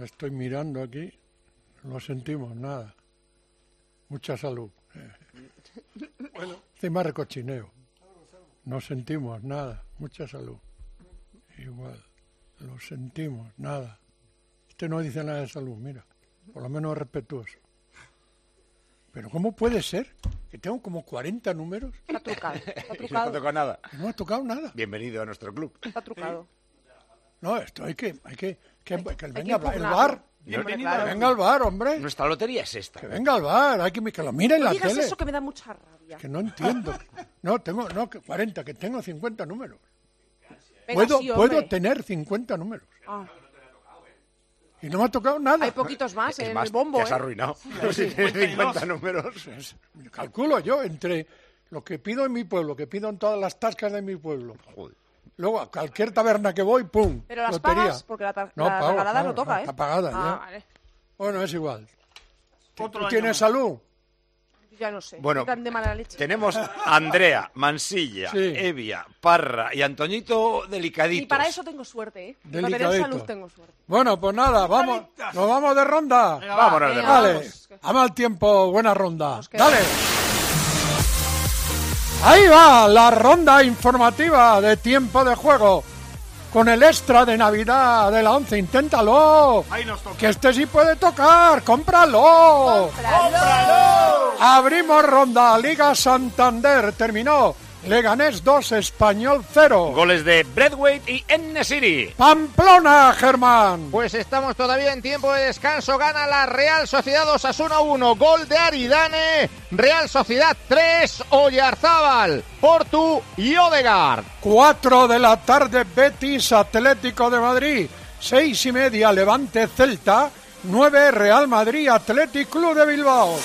estoy mirando aquí. No sentimos nada. Mucha salud. Bueno, encima recochineo. No sentimos nada. Mucha salud. Igual. Lo sentimos, nada. Este no dice nada de salud, mira. Por lo menos es respetuoso. Pero ¿cómo puede ser que tengo como 40 números? Está trucado. No ha tocado nada. No ha tocado nada. Bienvenido a nuestro club. Está trucado. No, esto hay que venga impugnarlo. el VAR. Bienvenido. Que venga el VAR, hombre. Nuestra lotería es esta. Que venga el VAR. Hay que lo mire en No la digas tele. eso que me da mucha rabia. Que no entiendo. No, que 40, que tengo 50 números. Venga, sí, hombre. Puedo tener 50 números. Ah. Y no me ha tocado nada. Hay poquitos más Es en más, el bombo, te has arruinado. Si tienes 50 números. Calculo yo entre lo que pido en mi pueblo, que pido en todas las tascas de mi pueblo. Joder. Luego a cualquier taberna que voy, ¡pum! Pero las lotería. pagas, porque la No, pago, regalada pago, no toca, no, está pagada ya. Vale. Bueno, es igual. ¿Tú Otro tienes año salud? Ya no sé. Bueno, Estoy tan de mala leche. Tenemos a Andrea, Mansilla, Sí. Evia, Parra y Antoñito delicaditos. Y para eso tengo suerte, ¿eh? Para tener Delicadito. salud tengo suerte. Bueno, pues nada, vamos. Nos vamos de ronda. Venga, Vámonos de venga, ronda. Vale, vamos. a mal tiempo, buena ronda. Nos quedamos. Dale. Ahí va la ronda informativa de tiempo de juego. Con el extra de Navidad de la 11, inténtalo. Ahí nos toca. Que este sí puede tocar, cómpralo. Abrimos ronda, Liga Santander, terminó. Leganés 2, Español 0. Goles de Braithwaite y En-Nesyri. Pamplona, Germán. Pues estamos todavía en tiempo de descanso. Gana la Real Sociedad 2-1, 1. Gol de Aridane. Real Sociedad 3. Oyarzábal, Portu y Odegaard. 4 de la tarde, Betis, Atlético de Madrid. 6:30, Levante, Celta. 9, Real Madrid, Athletic Club de Bilbao.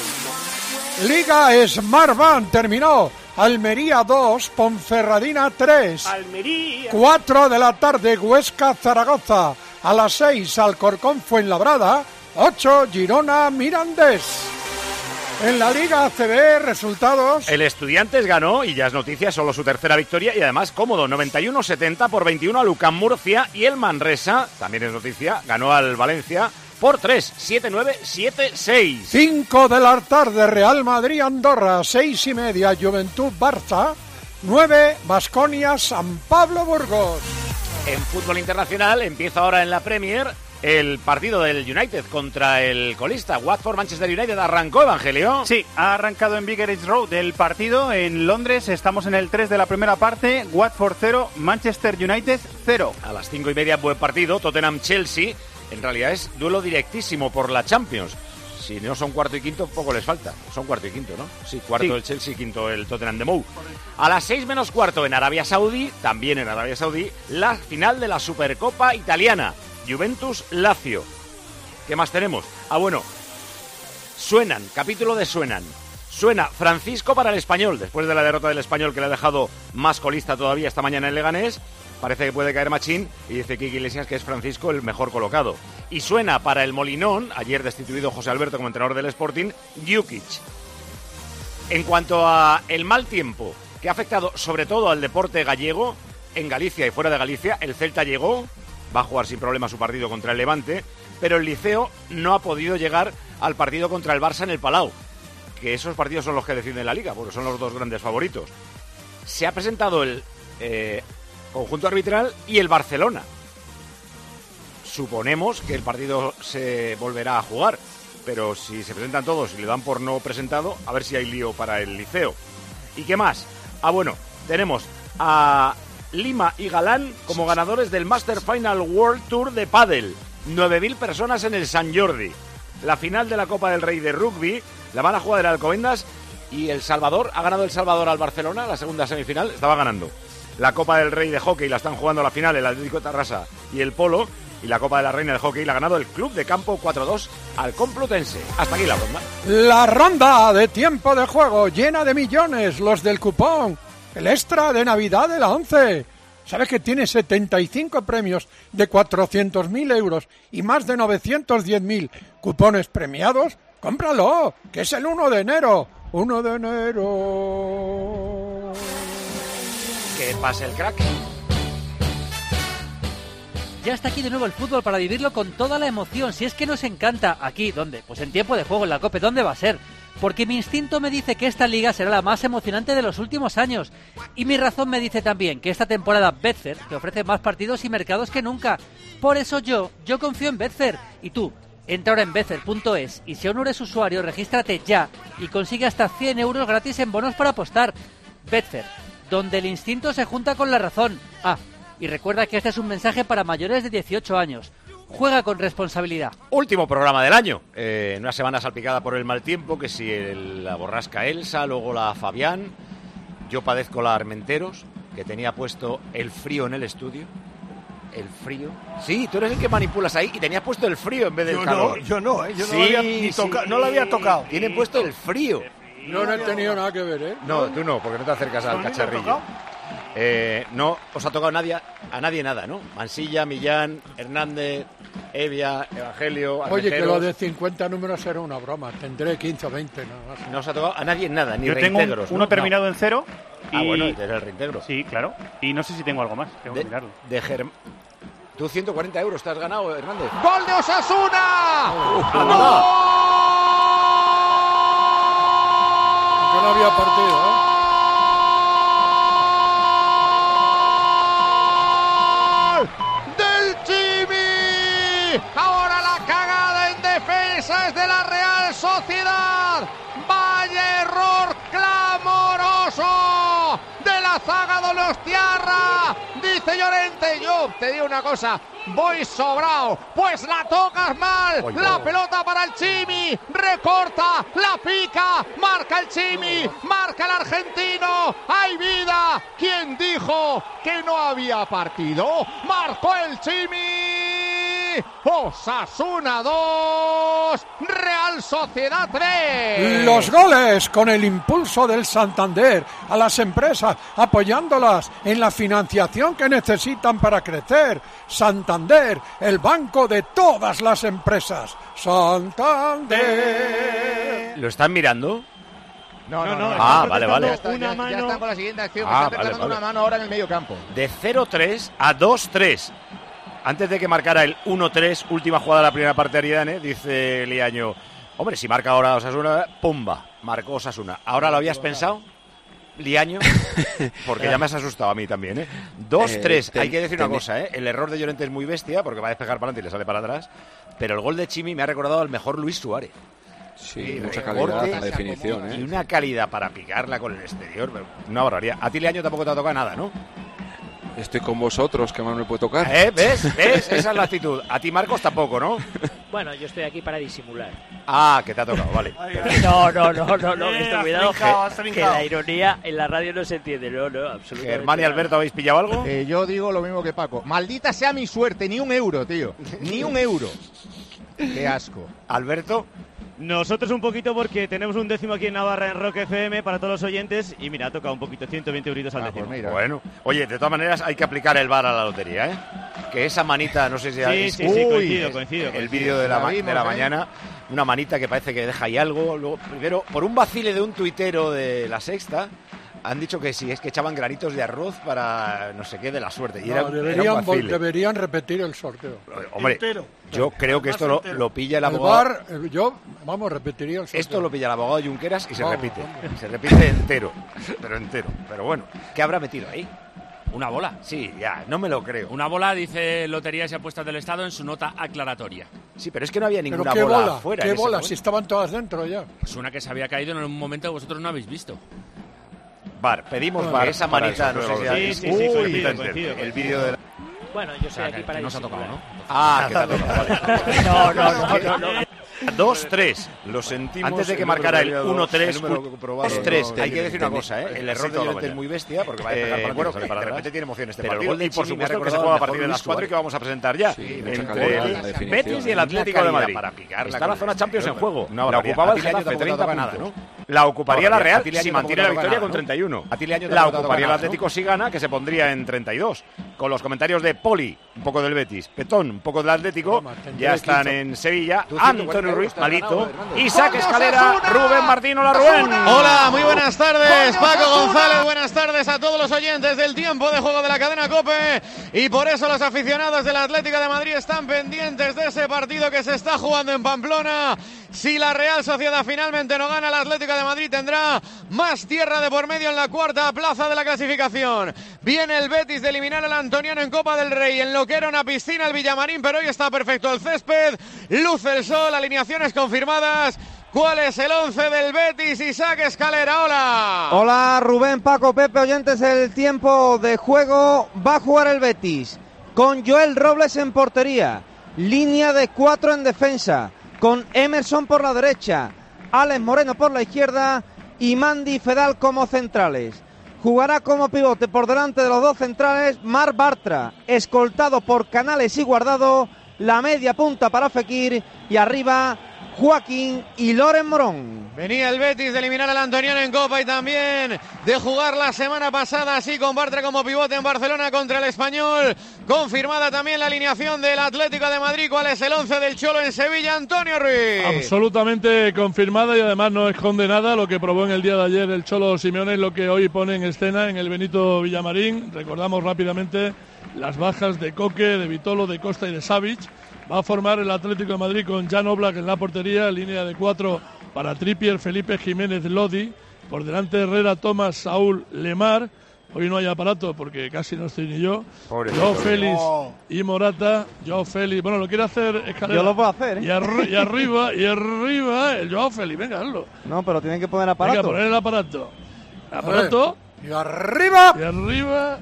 Liga Smartbank terminó. Almería 2, Ponferradina 3. Almería. 4 de la tarde, Huesca, Zaragoza. A las 6, Alcorcón, Fuenlabrada. 8, Girona, Mirandés. En la Liga ACB, resultados. El Estudiantes ganó, y ya es noticia, solo su tercera victoria, y además cómodo, 91-70 por 21 a Lucán Murcia, y el Manresa, también es noticia, ganó al Valencia por 3, 7-9, 7-6. 5 de la tarde, Real Madrid, Andorra. 6:30, Juventud, Barça. 9, Baskonia, San Pablo, Burgos. En fútbol internacional empieza ahora en la Premier el partido del United contra el colista. Watford-Manchester United arrancó, Evangelio. Sí, ha arrancado en Vicarage Road el partido en Londres. Estamos en el 3 de la primera parte. Watford 0, Manchester United 0. A las 5:30, buen partido. Tottenham-Chelsea. En realidad es duelo directísimo por la Champions. Si no son cuarto y quinto, poco les falta. Son cuarto y quinto, ¿no? Sí, cuarto Sí. el Chelsea, quinto el Tottenham de Mou. A las 6 menos cuarto en Arabia Saudí, también en Arabia Saudí, la final de la Supercopa Italiana. Juventus-Lazio. ¿Qué más tenemos? Ah, bueno. Suenan, capítulo de Suenan. Suena Francisco para el Español, después de la derrota del Español que le ha dejado más colista todavía esta mañana en Leganés. Parece que puede caer Machín y dice Quique Iglesias que es Francisco el mejor colocado. Y suena para el Molinón, ayer destituido José Alberto como entrenador del Sporting, Djukic. En cuanto a el mal tiempo que ha afectado sobre todo al deporte gallego, en Galicia y fuera de Galicia, el Celta llegó, va a jugar sin problema su partido contra el Levante, pero el Liceo no ha podido llegar al partido contra el Barça en el Palau, que esos partidos son los que deciden la Liga, porque son los dos grandes favoritos. Se ha presentado el conjunto arbitral y el Barcelona. Suponemos que el partido se volverá a jugar, pero si se presentan todos y le dan por no presentado, a ver si hay lío para el Liceo. ¿Y qué más? Ah, bueno, tenemos a Lima y Galán como ganadores del Master Final World Tour de Pádel. 9.000 personas en el San Jordi. La final de la Copa del Rey de Rugby la van a jugar en Alcobendas y El Salvador, ha ganado El Salvador al Barcelona, la segunda semifinal, estaba ganando. La Copa del Rey de Hockey la están jugando a la final el Atlético de Tarrasa y el Polo, y la Copa de la Reina de Hockey la ha ganado el Club de Campo 4-2 al Complutense. Hasta aquí la ronda. La ronda de tiempo de juego llena de millones, los del cupón, el extra de Navidad de la 11. ¿Sabes que tiene 75 premios de 400.000 euros y más de 910.000 cupones premiados? ¡Cómpralo! Que es el 1 de enero. 1 de enero. Que pase el crack. Ya está aquí de nuevo el fútbol para vivirlo con toda la emoción. Si es que nos encanta. ¿Aquí? ¿Dónde? Pues en tiempo de juego, en la COPE. ¿Dónde va a ser? Porque mi instinto me dice que esta liga será la más emocionante de los últimos años. Y mi razón me dice también que esta temporada Betfair te ofrece más partidos y mercados que nunca. Por eso yo confío en Betfair. Y tú, entra ahora en betfair.es y si aún no eres usuario, regístrate ya y consigue hasta 100 euros gratis en bonos para apostar. Betfair, donde el instinto se junta con la razón. Y recuerda que este es un mensaje para mayores de 18 años. Juega con responsabilidad. Último programa del año. Una semana salpicada por el mal tiempo, que si la borrasca Elsa, luego la Fabián. Yo padezco la Armenteros, que tenía puesto el frío en el estudio. El frío. Sí, tú eres el que manipulas ahí y tenías puesto el frío en vez del calor. Yo no No lo había tocado. Tienen puesto el frío. Yo no he tenido nada que ver, ¿eh? No, tú no, porque no te acercas al cacharrillo. No os ha tocado a nadie nada, ¿no? Mansilla, Millán, Hernández, Evia, Evangelio, Oye, que lo de 50 números era una broma. Tendré 15 o 20 nada más. No os ha tocado a nadie nada, ni yo reintegros. Tengo uno terminado en 0. Bueno, este es el reintegro. Sí, claro. Y no sé si tengo algo más. Tengo que mirarlo. Tú 140 euros te has ganado, Hernández. ¡Gol de Osasuna! Aunque no había partido, ¿eh? Ahora la cagada en defensa es de la Real Sociedad. Vaya error clamoroso de la zaga donostiarra. Dice Llorente, yo te digo una cosa, voy sobrado, pues la tocas mal. La pelota para el Chimi, recorta, la pica, marca el Chimi, marca el argentino. ¡Hay vida! ¿Quién dijo que no había partido? Marcó el Chimi. Osasuna 2, Real Sociedad 3. Los goles con el impulso del Santander a las empresas, apoyándolas en la financiación que necesitan para crecer. Santander, el banco de todas las empresas. Santander. ¿Lo están mirando? No. Vale. Ya están con la siguiente acción. Están reclamando una mano ahora en el medio campo. De 0-3 a 2-3. Antes de que marcara el 1-3, última jugada de la primera parte de Aridane, dice Liaño, hombre, si marca ahora Osasuna, ¡pumba! Marcó Osasuna. ¿Ahora lo habías pensado, Liaño? Porque ya me has asustado a mí también, ¿eh? 2-3, hay que decir una cosa, ¿eh? El error de Llorente es muy bestia, porque va a despejar para adelante y le sale para atrás, pero el gol de Chimi me ha recordado al mejor Luis Suárez. Sí, mucha calidad, la definición, ¿eh? Y una calidad para picarla con el exterior, una barbaridad. A ti, Liaño, tampoco te ha tocado nada, ¿no? Estoy con vosotros, que más me puede tocar. ¿Ves? Esa es la actitud. A ti, Marcos, tampoco, ¿no? Bueno, yo estoy aquí para disimular. Que te ha tocado, vale. No, cuidado, que la ironía en la radio no se entiende. No, absolutamente. Germán y Alberto, ¿habéis pillado algo? Yo digo lo mismo que Paco. Maldita sea mi suerte, ni un euro, tío. Ni un euro. Qué asco. Alberto. Nosotros un poquito porque tenemos un décimo aquí en Navarra en Rock FM para todos los oyentes y mira, ha tocado un poquito, 120 euritos al décimo. Pues bueno, oye, de todas maneras hay que aplicar el VAR a la lotería, ¿eh? Que esa manita, no sé si... Sí, coincido. El vídeo de la mañana, una manita que parece que deja ahí algo. Luego, primero, por un vacile de un tuitero de La Sexta, han dicho que sí, es que echaban granitos de arroz para no sé qué de la suerte. Y deberían repetir el sorteo. Hombre, yo creo que esto lo pilla el abogado. Repetiría el sorteo. Esto lo pilla el abogado Junqueras y se repite. Se repite entero. Pero bueno, ¿qué habrá metido ahí? Una bola. Sí, ya, no me lo creo. Una bola, dice Loterías y Apuestas del Estado en su nota aclaratoria. Sí, pero es que no había ninguna bola afuera. ¿Qué bola? Si estaban todas dentro ya. Pues una que se había caído en un momento que vosotros no habéis visto. VAR, pedimos VAR. Esa manita, no sé si coincido. El vídeo de la... Bueno, yo soy aquí para no se ha tocado, ¿no? Que te ha tocado, vale. No. 2-3, lo sentimos. Antes de que marcara el 1-3, 2-3, hay que decir una cosa, ¿eh? El error de Llorente es muy bestia, porque va a despejar para de repente tiene emoción este partido. Y por supuesto que se juega a partir de las 4 y que vamos a presentar ya. Entre el Betis y el Atlético de Madrid. Está la zona Champions en juego. La ocupaba el Getafe, 30 para nada, ¿no? La ocuparía la Real si mantiene la victoria con 31. La ocuparía el ganas, Atlético si gana, que se pondría en 32. Con los comentarios de Poli, un poco del Betis, Petón, un poco del Atlético, ya están en Sevilla. Antonio Ruiz, malito. Isaac Escalera, Rubén Martín. Hola, Rubén. Hola, muy buenas tardes, Paco González. Buenas tardes a todos los oyentes del tiempo de juego de la cadena COPE. Y por eso los aficionados del Atlético de Madrid están pendientes de ese partido que se está jugando en Pamplona. Si la Real Sociedad finalmente no gana, el Atlético de Madrid tendrá más tierra de por medio en la cuarta plaza de la clasificación. Viene el Betis de eliminar al Antoniano en Copa del Rey, en lo que era una piscina el Villamarín, pero hoy está perfecto el césped, luce el sol, alineaciones confirmadas. ¿Cuál es el 11 del Betis? Isaac Escalera, hola. Hola Rubén, Paco, Pepe, oyentes, el tiempo de juego. Va a jugar el Betis con Joel Robles en portería, línea de 4 en defensa, con Emerson por la derecha, Alex Moreno por la izquierda y Mandy Fedal como centrales. Jugará como pivote por delante de los dos centrales Marc Bartra, escoltado por Canales y Guardado, la media punta para Fekir y arriba Joaquín y Loren Morón. Venía el Betis de eliminar al Antoniano en Copa y también de jugar la semana pasada así con Bartra como pivote en Barcelona contra el Español. Confirmada también la alineación del Atlético de Madrid. ¿Cuál es el 11 del Cholo en Sevilla? Antonio Ruiz. Absolutamente confirmada y además no esconde nada lo que probó en el día de ayer el Cholo Simeone, lo que hoy pone en escena en el Benito Villamarín. Recordamos rápidamente las bajas de Coque, de Vitolo, de Costa y de Savic. Va a formar el Atlético de Madrid con Jan Oblak en la portería, línea de 4 para Trippier, Felipe Jiménez, Lodi, por delante Herrera, Tomás, Saúl, Lemar. Hoy no hay aparato porque casi no estoy ni yo. Joao Félix y Morata. Joao Félix, bueno, lo quiere hacer Escalera. Yo lo puedo hacer, ¿eh? Y arriba el Joao Félix, venga, hazlo. No, pero tienen que poner aparato. Venga, poner el aparato. Aparato. Y arriba. Y arriba.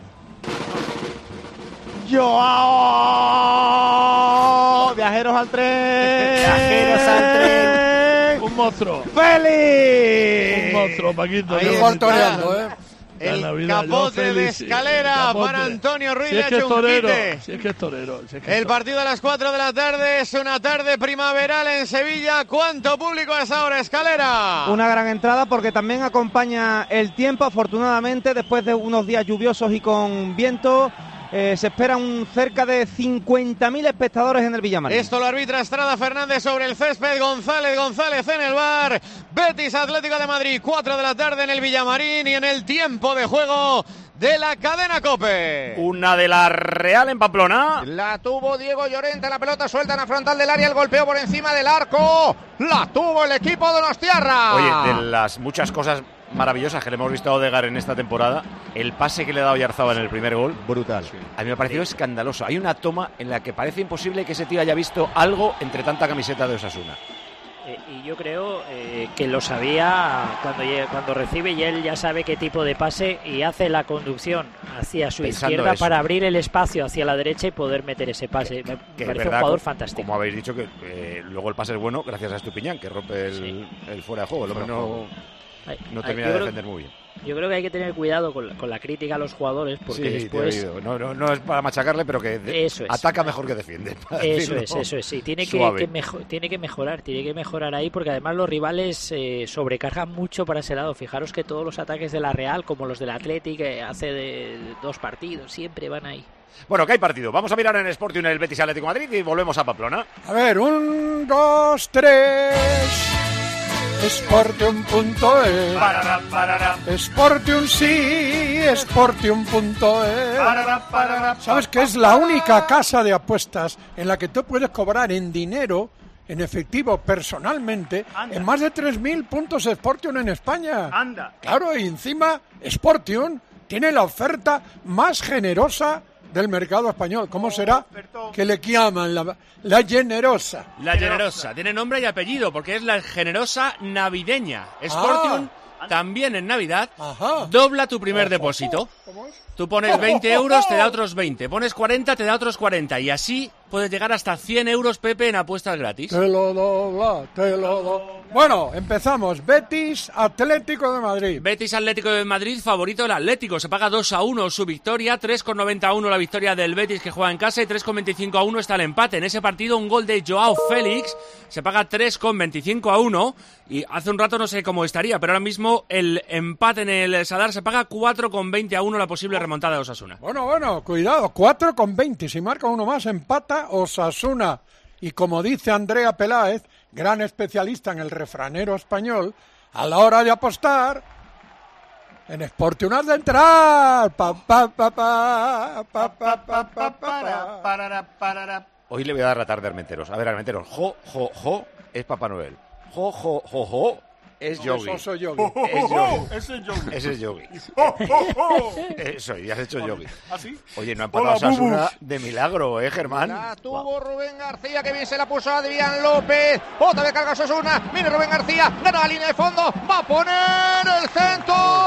Joao. Viajeros al tren. Viajeros al tren. Un monstruo. ¡Félix! Un monstruo, Paquito. Ahí toreando, el capote de Escalera para Antonio Ruiz. Si es que es torero. Si es que es torero. El partido a las 4 de la tarde es una tarde primaveral en Sevilla. ¿Cuánto público es ahora, Escalera? Una gran entrada porque también acompaña el tiempo, afortunadamente, después de unos días lluviosos y con viento. Se esperan cerca de 50.000 espectadores en el Villamarín. Esto lo arbitra Estrada Fernández sobre el césped. González en el bar. Betis Atlético de Madrid, 4 de la tarde en el Villamarín y en el tiempo de juego de la cadena COPE. Una de la Real en Pamplona. La tuvo Diego Llorente, la pelota suelta en la frontal del área, el golpeo por encima del arco. La tuvo el equipo de Donostiarra. Oye, de las muchas cosas maravillosas que le hemos visto a Odegaard en esta temporada, el pase que le ha dado Oyarzabal en el primer gol, brutal. A mí me ha parecido escandaloso. Hay una toma en la que parece imposible que ese tío haya visto algo entre tanta camiseta de Osasuna. Y yo creo que lo sabía cuando recibe y él ya sabe qué tipo de pase y hace la conducción hacia su izquierda para abrir el espacio hacia la derecha y poder meter ese pase. Me parece un jugador fantástico. Como habéis dicho, que luego el pase es bueno gracias a Estupiñán, que rompe el fuera de juego. El hombre no termina de defender muy bien. Yo creo que hay que tener cuidado con la crítica a los jugadores porque después... No es para machacarle, pero que ataca mejor que defiende. Eso es. Sí. Tiene que mejorar ahí porque además los rivales sobrecargan mucho para ese lado. Fijaros que todos los ataques de la Real, como los del Athletic, hace de 2 partidos, siempre van ahí. Bueno, que hay partido. Vamos a mirar en Sportium el Betis Atlético de Madrid y volvemos a Pamplona. A ver, 1, 2, 3... Sportium.es. Sportium sí, Sportium.es. ¿Sabes que es la única casa de apuestas en la que tú puedes cobrar en dinero, en efectivo, personalmente, en más de 3.000 puntos Sportium en España? Anda. Claro, y encima Sportium tiene la oferta más generosa del mercado español. ¿Cómo será que le llaman la generosa? La generosa. Tiene nombre y apellido porque es la generosa navideña. Sportium también en Navidad dobla tu primer depósito. ¿Cómo es? Tú pones 20 euros, te da otros 20. Pones 40, te da otros 40. Y así puedes llegar hasta 100 euros, Pepe, en apuestas gratis. Te lo dobla. Bueno, empezamos. Betis Atlético de Madrid. Betis Atlético de Madrid, favorito del Atlético. Se paga 2-1 su victoria, 3,91 la victoria del Betis que juega en casa y 3,25-1 está el empate. En ese partido un gol de Joao Félix se paga 3,25 a 1 y hace un rato no sé cómo estaría, pero ahora mismo el empate en el Sadar se paga 4,20 a 1 la posible remontada de Osasuna. Bueno, cuidado, 4,20. Si marca uno más, empata Osasuna. Y como dice Andrea Peláez, gran especialista en el refranero español, a la hora de apostar, en Sport Unas de entrar. Hoy le voy a dar la tarde a Armenteros. A ver, Armenteros, jo, es Papá Noel. Jo, es Yogi. Eso soy Yogi. Es Yogi. Ese es Yogi. Eso, ya has hecho Yogi. ¿Ah, sí? Oye, no ha empatado Osasuna de milagro, Germán. La tuvo Rubén García, que bien se la puso a Adrián López. Otra vez carga Osasuna. Viene Rubén García, gana la línea de fondo. Va a poner el centro.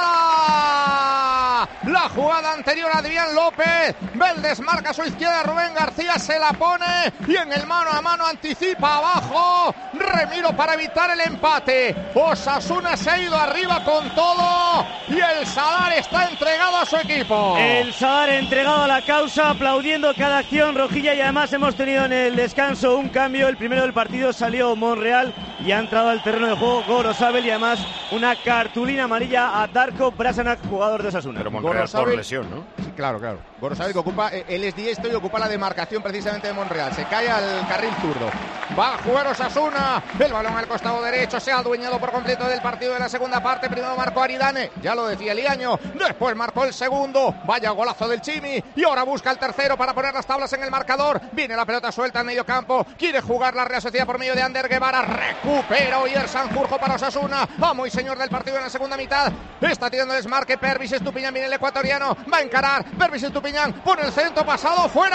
¡Puerta! La jugada anterior a Adrián López. Vélez marca a su izquierda. Rubén García se la pone. Y en el mano a mano anticipa abajo. Remiro para evitar el empate. Osasuna se ha ido arriba con todo y el Sadar está entregado a su equipo. El Sadar entregado a la causa, aplaudiendo cada acción rojilla, y además hemos tenido en el descanso un cambio. El primero del partido salió Monreal y ha entrado al terreno de juego Gorosabel, y además una cartulina amarilla a Darko Brasanac, jugador de Osasuna. Pero Monreal por lesión, ¿no? Sí, claro. Gorosabel, que ocupa, él es diestro y ocupa la demarcación precisamente de Monreal. Se cae al carril zurdo. Va a jugar Osasuna. El balón al costado derecho, se ha adueñado por completo del partido de la segunda parte. Primero marcó Aridane, ya lo decía Liaño. Después marcó el segundo. Vaya golazo del Chimi. Y ahora busca el tercero para poner las tablas en el marcador. Viene la pelota suelta en medio campo. Quiere jugar la Real Sociedad por medio de Ander Guevara. Recupera Oyer Sanjurjo para Osasuna. Amo y señor del partido en la segunda mitad. Está tirando desmarque Pervis Estupiñán. Viene el ecuatoriano. Va a encarar. Pervis Estupiñán pone el centro pasado fuera.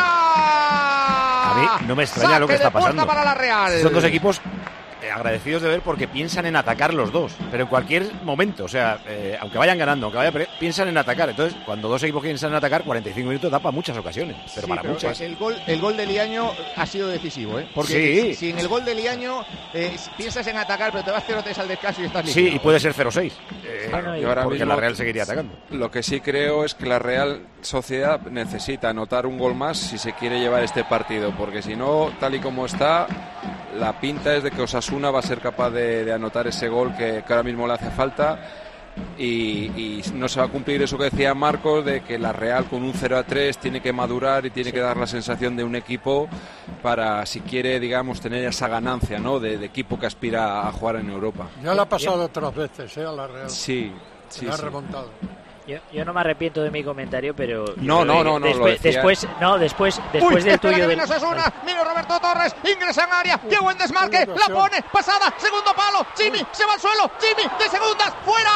A mí no me extraña lo que está pasando. Para la Real. Son dos equipos agradecidos de ver, porque piensan en atacar los dos, pero en cualquier momento, o sea, aunque vayan ganando, piensan en atacar. Entonces, cuando dos equipos piensan en atacar, 45 minutos da para muchas ocasiones, pero para muchas. El gol de Liaño ha sido decisivo, porque sí. Si en el gol de Liaño piensas en atacar, pero te vas 0-3 al descanso y estás liquidado. Sí, y puede ser 0-6, porque mismo, la Real seguiría atacando. Lo que sí creo es que la Real Sociedad necesita anotar un gol más si se quiere llevar este partido, porque si no, tal y como está, la pinta es de que Osasuna va a ser capaz de anotar ese gol que ahora mismo le hace falta, y no se va a cumplir eso que decía Marcos, de que la Real con un 0-3 tiene que madurar y tiene que dar la sensación de un equipo para, si quiere, digamos, tener esa ganancia, ¿no?, de equipo que aspira a jugar en Europa. Ya le ha pasado otras veces, a la Real. Sí. Ha remontado. Yo no me arrepiento de mi comentario, pero no. Después del tuyo del Osasuna, mira Roberto Torres, ingresa en área, qué buen desmarque, la pone, pasada, segundo palo, Chimi se va al suelo, Chimi de segundas, fuera.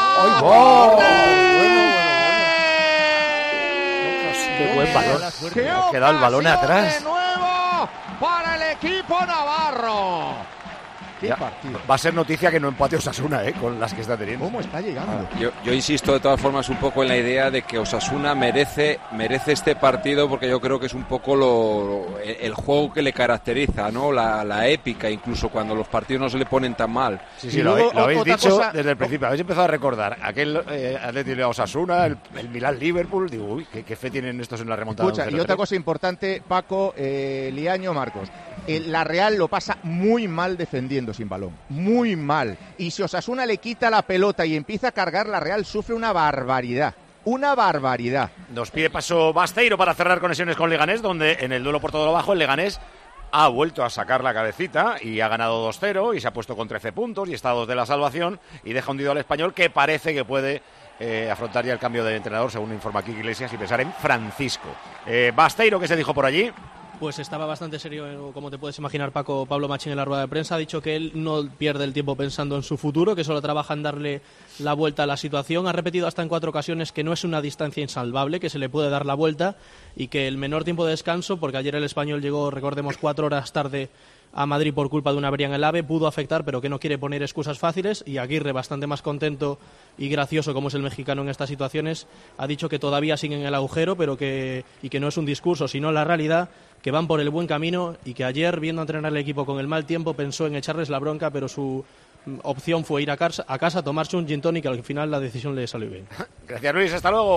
Qué buen balón. Ha quedado el balón atrás. De nuevo para el equipo navarro. ¿Qué partido? Va a ser noticia que no empate Osasuna, con las que está teniendo. ¿Cómo está llegando? Yo insisto de todas formas un poco en la idea de que Osasuna merece este partido, porque yo creo que es un poco el juego que le caracteriza, ¿no? La épica, incluso cuando los partidos no se le ponen tan mal. Sí, lo habéis dicho desde el principio. Habéis empezado a recordar aquel Atlético Osasuna, el Milán-Liverpool. Digo, uy, ¿qué fe tienen estos en la remontada? Escucha, y otra cosa importante, Paco, Liaño, Marcos. La Real lo pasa muy mal defendiendo sin balón, muy mal. Y si Osasuna le quita la pelota y empieza a cargar, la Real sufre una barbaridad. Nos pide paso Basteiro para cerrar conexiones con Leganés, donde en el duelo por todo lo bajo el Leganés ha vuelto a sacar la cabecita y ha ganado 2-0 y se ha puesto con 13 puntos y está a 2 de la salvación, y deja hundido al Español, que parece que puede afrontar ya el cambio de entrenador, según informa aquí Iglesias, y pensar en Francisco. Basteiro, ¿qué se dijo por allí? Pues estaba bastante serio, como te puedes imaginar, Pablo Machín, en la rueda de prensa. Ha dicho que él no pierde el tiempo pensando en su futuro, que solo trabaja en darle la vuelta a la situación. Ha repetido hasta en 4 ocasiones que no es una distancia insalvable, que se le puede dar la vuelta, y que el menor tiempo de descanso, porque ayer el Español llegó, recordemos, 4 horas tarde a Madrid por culpa de una avería en el AVE, pudo afectar, pero que no quiere poner excusas fáciles. Y Aguirre, bastante más contento y gracioso como es el mexicano en estas situaciones, ha dicho que todavía siguen en el agujero, pero que no es un discurso, sino la realidad, que van por el buen camino, y que ayer, viendo entrenar el equipo con el mal tiempo, pensó en echarles la bronca, pero su opción fue ir a casa, tomarse un gin tonic, y al final la decisión le salió bien. Gracias, Luis, hasta luego.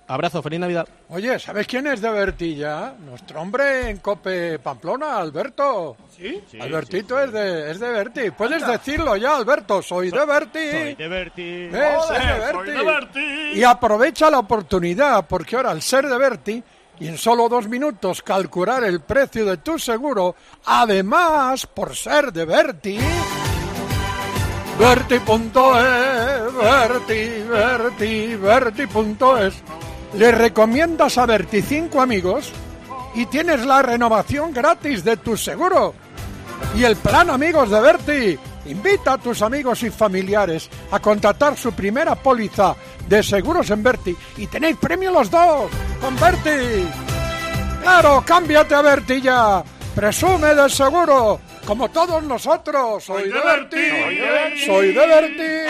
Abrazo, feliz Navidad. Oye, ¿sabes quién es de Berti ya? Nuestro hombre en COPE Pamplona, Alberto. ¿Sí? Albertito es de Berti. Puedes decirlo ya, Alberto. Soy de Berti. Soy de Berti. Soy de Berti. Y aprovecha la oportunidad, porque ahora al ser de Berti y en solo 2 minutos calcular el precio de tu seguro, además, por ser de Berti... Berti.es. Le recomiendas a Berti 5 amigos y tienes la renovación gratis de tu seguro. Y el plan Amigos de Berti. Invita a tus amigos y familiares a contratar su primera póliza de seguros en Berti y tenéis premio los 2 con Berti. Claro, cámbiate a Berti ya. Presume del seguro. Como todos nosotros, soy de Berti. Soy de Berti.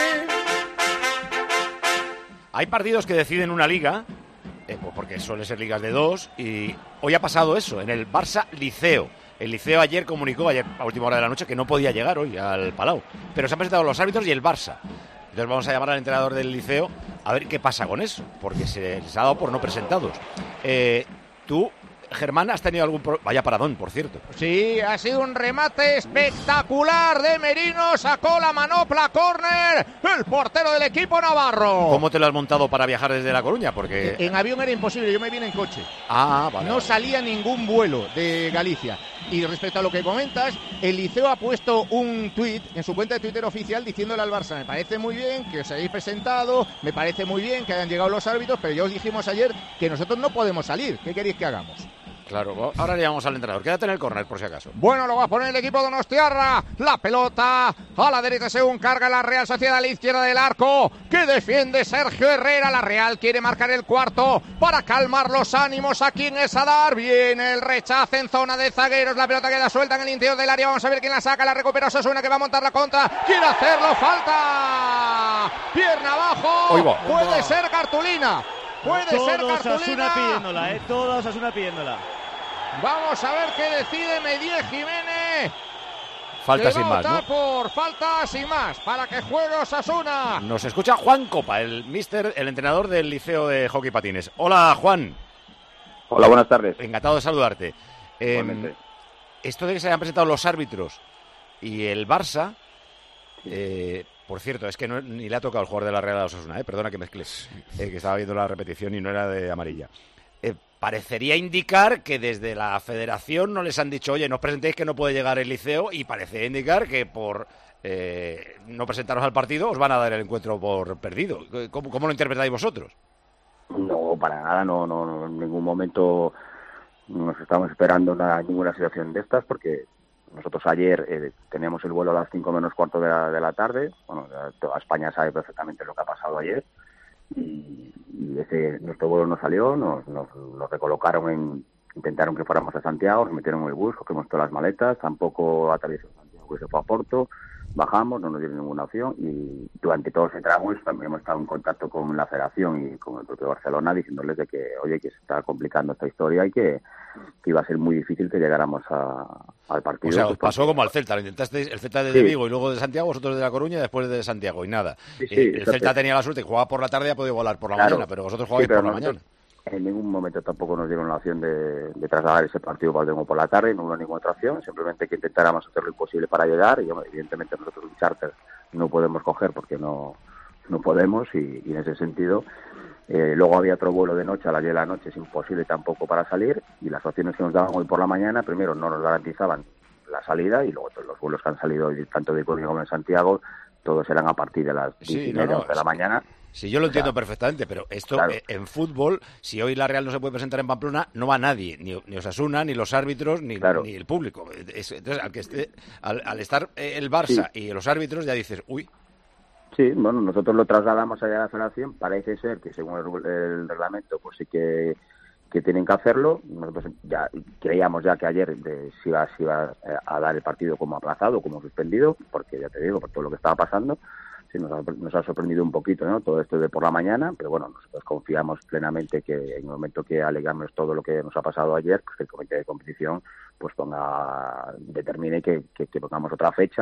Hay partidos que deciden una liga, porque suelen ser ligas de 2, y hoy ha pasado eso, en el Barça-Liceo. El Liceo ayer comunicó, a última hora de la noche, que no podía llegar hoy al Palau. Pero se han presentado los árbitros y el Barça. Entonces vamos a llamar al entrenador del Liceo a ver qué pasa con eso, porque se les ha dado por no presentados. Tú... Germán, ¿has tenido algún vaya paradón, por cierto? Sí, ha sido un remate espectacular de Merino, sacó la manopla, córner, el portero del equipo navarro. ¿Cómo te lo has montado para viajar desde La Coruña? Porque en avión era imposible, yo me vine en coche. Vale. No salía ningún vuelo de Galicia. Y respecto a lo que comentas, el Liceo ha puesto un tuit en su cuenta de Twitter oficial diciéndole al Barça: me parece muy bien que os hayáis presentado, me parece muy bien que hayan llegado los árbitros, pero ya os dijimos ayer que nosotros no podemos salir. ¿Qué queréis que hagamos? Claro, ahora le llamamos al entrenador. Quédate en el córner, por si acaso. Bueno, lo va a poner el equipo de Donostiarra. La pelota a la derecha según carga la Real Sociedad, a la izquierda del arco, que defiende Sergio Herrera. La Real quiere marcar el cuarto para calmar los ánimos aquí en el Sadar. Viene el rechazo en zona de zagueros. La pelota queda suelta en el interior del área. Vamos a ver quién la saca. La recupera Osasuna, que va a montar la contra. Quiere hacerlo. Falta. Pierna abajo. Puede ser cartulina. Puede ser cartulina. Osasuna pidiéndola, toda Osasuna pidiéndola. Vamos a ver qué decide Medier Jiménez. Falta sin más, ¿no? Por falta sin más, para que juegue Osasuna. Nos escucha Juan Copa, el entrenador del Liceo de Hockey Patines. Hola, Juan. Hola, buenas tardes. Encantado de saludarte. Esto de que se hayan presentado los árbitros y el Barça, por cierto, es que ni le ha tocado el jugador de la Real a Osasuna, perdona que mezcles, que estaba viendo la repetición y no era de amarilla. Parecería indicar que desde la federación no les han dicho, oye, no os presentéis que no puede llegar el Liceo, y parecería indicar que por no presentaros al partido os van a dar el encuentro por perdido. ¿Cómo lo interpretáis vosotros? No, para nada, no en ningún momento nos estamos esperando ninguna situación de estas, porque nosotros ayer teníamos el vuelo a las 5 menos cuarto de la tarde. Bueno, toda España sabe perfectamente lo que ha pasado ayer. Y nuestro vuelo no salió, nos recolocaron, intentaron que fuéramos a Santiago, nos metieron en el bus, cogimos todas las maletas, tampoco atravesó Santiago, se fue a Porto, bajamos, no nos dieron ninguna opción, y durante todo ese tramo también hemos estado en contacto con la Federación y con el propio Barcelona, diciéndoles de que, oye, que se está complicando esta historia y que iba a ser muy difícil que llegáramos al partido. O sea, os pasó como al Celta, lo intentasteis el Celta de Vigo y luego de Santiago, vosotros de La Coruña y después de Santiago, y nada. El Celta tenía la suerte que jugaba por la tarde y ha podido volar por la mañana, pero vosotros jugabais por la mañana. En ningún momento tampoco nos dieron la opción de trasladar ese partido por la tarde, no hubo ninguna otra opción, simplemente que intentáramos hacer lo imposible para llegar, y evidentemente nosotros un charter no podemos coger porque no podemos, y en ese sentido luego había otro vuelo de noche a las 10 de la noche, es imposible tampoco para salir, y las opciones que nos daban hoy por la mañana, primero no nos garantizaban la salida, y luego todos los vuelos que han salido tanto de Coruña como de Santiago, todos eran a partir de las 10:30 de la mañana. Sí, yo lo entiendo perfectamente, pero esto en fútbol, si hoy la Real no se puede presentar en Pamplona, no va nadie, ni Osasuna, ni los árbitros, ni el público. Entonces, al estar el Barça y los árbitros, ya dices, uy. Sí, bueno, nosotros lo trasladamos allá a la Federación, parece ser que según el reglamento, pues sí que tienen que hacerlo. Nosotros ya creíamos ya que ayer se iba a dar el partido como aplazado, como suspendido, porque ya te digo, por todo lo que estaba pasando. Sí, nos ha sorprendido un poquito, ¿no?, todo esto de por la mañana, pero bueno, nosotros confiamos plenamente que en el momento que alegamos todo lo que nos ha pasado ayer, pues que el comité de competición pues determine que pongamos otra fecha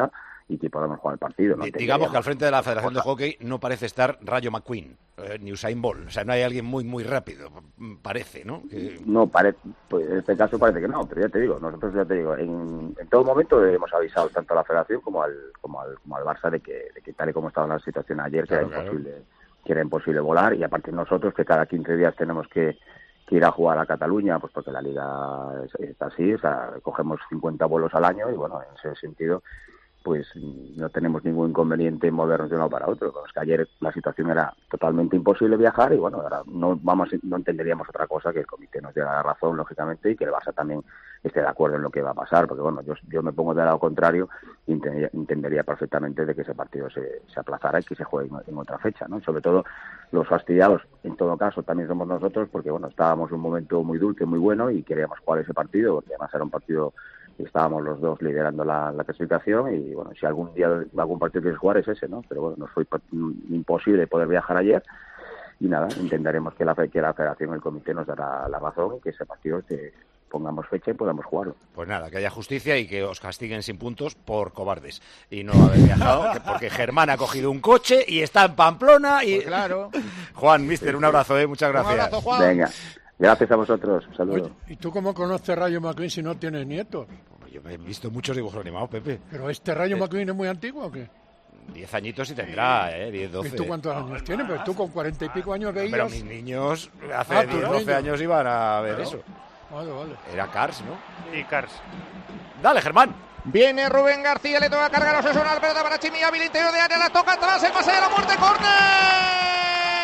y que podamos jugar el partido. ¿No? Digamos que al frente de la Federación de Hockey no parece estar Rayo McQueen, ni Usain Bolt. O sea, no hay alguien muy, muy rápido, parece, ¿no? No, pues en este caso parece que no, pero ya te digo, nosotros en todo momento hemos avisado tanto a la Federación como al Barça de que tal y como estaba la situación ayer, que era imposible volar, y aparte nosotros que cada 15 días tenemos que ir a jugar a Cataluña, pues porque la liga está así, o sea, cogemos 50 vuelos al año y bueno, en ese sentido pues no tenemos ningún inconveniente en movernos de uno para otro. Pero es que ayer la situación era totalmente imposible viajar y bueno, ahora no entenderíamos otra cosa que el comité nos diera la razón, lógicamente, y que el Barça también esté de acuerdo en lo que va a pasar, porque bueno, yo me pongo del lado contrario y entendería perfectamente de que ese partido se aplazara y que se juegue en otra fecha, ¿no? Sobre todo los fastidiados, en todo caso, también somos nosotros, porque bueno, estábamos en un momento muy dulce, muy bueno y queríamos jugar ese partido, porque además era un partido y estábamos los dos liderando la clasificación y bueno, si algún día algún partido quieres jugar es ese, ¿no? Pero bueno, nos fue imposible poder viajar ayer y nada, intentaremos que la Federación y el Comité nos dará la razón, que ese partido pongamos fecha y podamos jugarlo. Pues nada, que haya justicia y que os castiguen sin puntos por cobardes y no haber viajado, porque Germán ha cogido un coche y está en Pamplona y... Pues claro. Juan, mister, un abrazo, muchas gracias. Un abrazo, Juan. Venga. Gracias a vosotros, un saludo. Oye, ¿y tú cómo conoces Rayo McQueen si no tienes nietos? Yo he visto muchos dibujos animados, Pepe. ¿Pero este Rayo McQueen es muy antiguo o qué? 10 añitos y tendrá, 10, 12. ¿Y tú cuántos años tienes? Pero tú con 40 y pico años veías... Pero mis niños hace 10, 12 años iban a ver eso. Vale. Era Cars, ¿no? Sí, Cars. Dale, Germán. Viene Rubén García, le toca cargar a Osasuna, la pelota para Chimi, hábil interior de área, la toca atrás, el pase de la muerte, córner.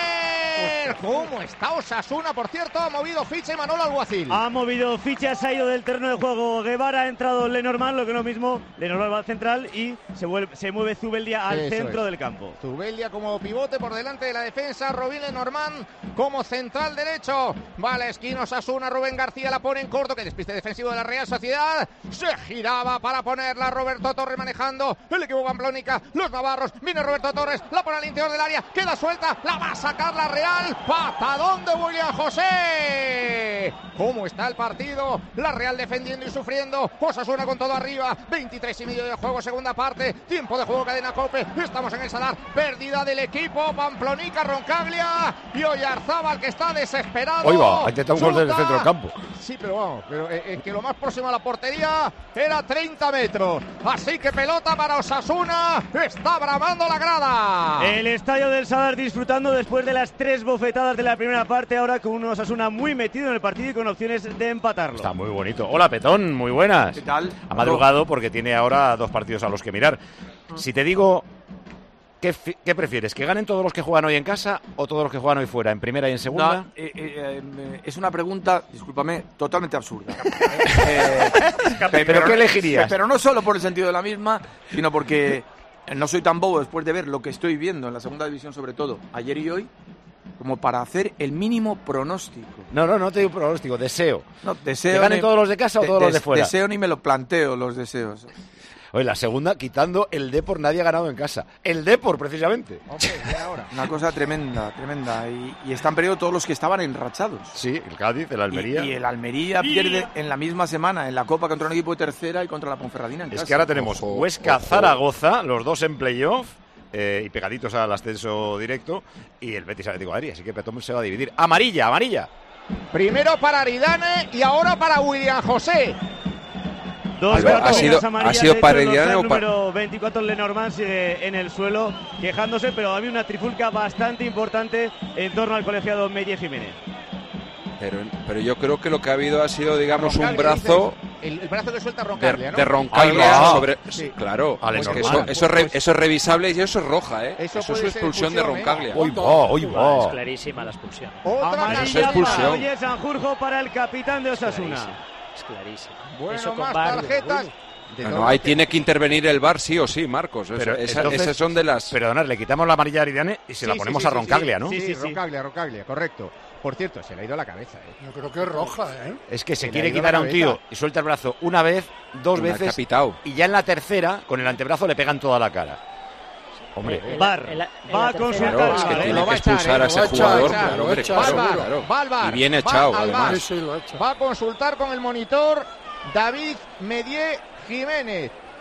¿Cómo está Osasuna? Por cierto, ha movido ficha Manolo Alguacil. Ha movido ficha, se ha ido del terreno de juego Guevara, ha entrado Lenormand, lo que es lo mismo, Lenormand va al central y se mueve Zubeldia al centro del campo. Zubeldia como pivote por delante de la defensa, Robin Lenormand como central derecho. Va a la esquina Osasuna, Rubén García la pone en corto, que despiste defensivo de la Real Sociedad. Se giraba para ponerla Roberto Torres manejando el equipo pamplónica, los navarros. Viene Roberto Torres, la pone al interior del área, queda suelta, la va a sacar la Real. Patadón de William José. ¿Cómo está el partido? La Real defendiendo y sufriendo. Osasuna con todo arriba. 23 y medio de juego, segunda parte. Tiempo de juego, cadena COPE. Estamos en el Sadar. Pérdida del equipo Pamplonica, Roncaglia y Oyarzábal, que está desesperado. Oiga, ha intentado un gol desde el centro del campo. Sí, pero vamos, que lo más próximo a la portería era 30 metros. Así que pelota para Osasuna. Está bramando la grada. El estadio del Sadar disfrutando después de las 3 bofetadas de la primera parte, ahora con un Osasuna muy metido en el partido y con opciones de empatarlo. Está muy bonito. Hola, Petón, muy buenas. ¿Qué tal? Ha madrugado porque tiene ahora 2 partidos a los que mirar. Si te digo, ¿qué prefieres? ¿Que ganen todos los que juegan hoy en casa o todos los que juegan hoy fuera, en primera y en segunda? Es una pregunta, discúlpame, totalmente absurda. ¿Pero qué elegirías? Pero no solo por el sentido de la misma, sino porque no soy tan bobo después de ver lo que estoy viendo en la segunda división, sobre todo ayer y hoy, como para hacer el mínimo pronóstico. No te digo pronóstico, deseo. No, deseo. ¿Que ganen todos los de casa o todos los de fuera? Deseo ni me lo planteo, los deseos. Oye, la segunda, quitando el Depor, nadie ha ganado en casa. El Depor, precisamente. Una cosa tremenda. Y están perdiendo todos los que estaban enrachados. Sí, el Cádiz, el Almería. Y el Almería pierde en la misma semana en la Copa contra un equipo de tercera y contra la Ponferradina en casa. Es que ahora tenemos Huesca-Zaragoza, los dos en playoff, y pegaditos al ascenso directo, y el Betis Atlético de Madrid. Así que Petón se va a dividir. Amarilla. Primero para Aridane y ahora para William José. ¿Ha sido para Aridane o para...? El número 24, Lenormand, sigue en el suelo quejándose, pero había una trifulca bastante importante en torno al colegiado Medie Jiménez. Pero yo creo que lo que ha habido ha sido, digamos, un brazo... El brazo que suelta Roncaglia, ¿no? De Roncaglia sobre... Sí. Claro, pues que eso es revisable y eso es roja, ¿eh? Eso es expulsión de Roncaglia. Es clarísima la expulsión. Otra amarilla para Oyer Sanjurjo para el capitán de Osasuna. Es clarísima. Bueno, eso más tarjetas. No, ahí tiene que intervenir el VAR sí o sí, Marcos. Pero esas son de las... Perdonad, le quitamos la amarilla a Aridane y se la ponemos a Roncaglia, ¿no? Sí, Roncaglia, correcto. Por cierto, se le ha ido la cabeza, ¿eh? Yo creo que es roja, ¿eh? Es que se quiere quitar a un tío y suelta el brazo una vez, dos veces, capitao. Y ya en la tercera, con el antebrazo, le pegan toda la cara. Hombre, VAR va a consultar. Claro, es que tiene que expulsar a ese jugador. Claro. Y bien echado, además. Va a consultar con el monitor David Medie Jiménez.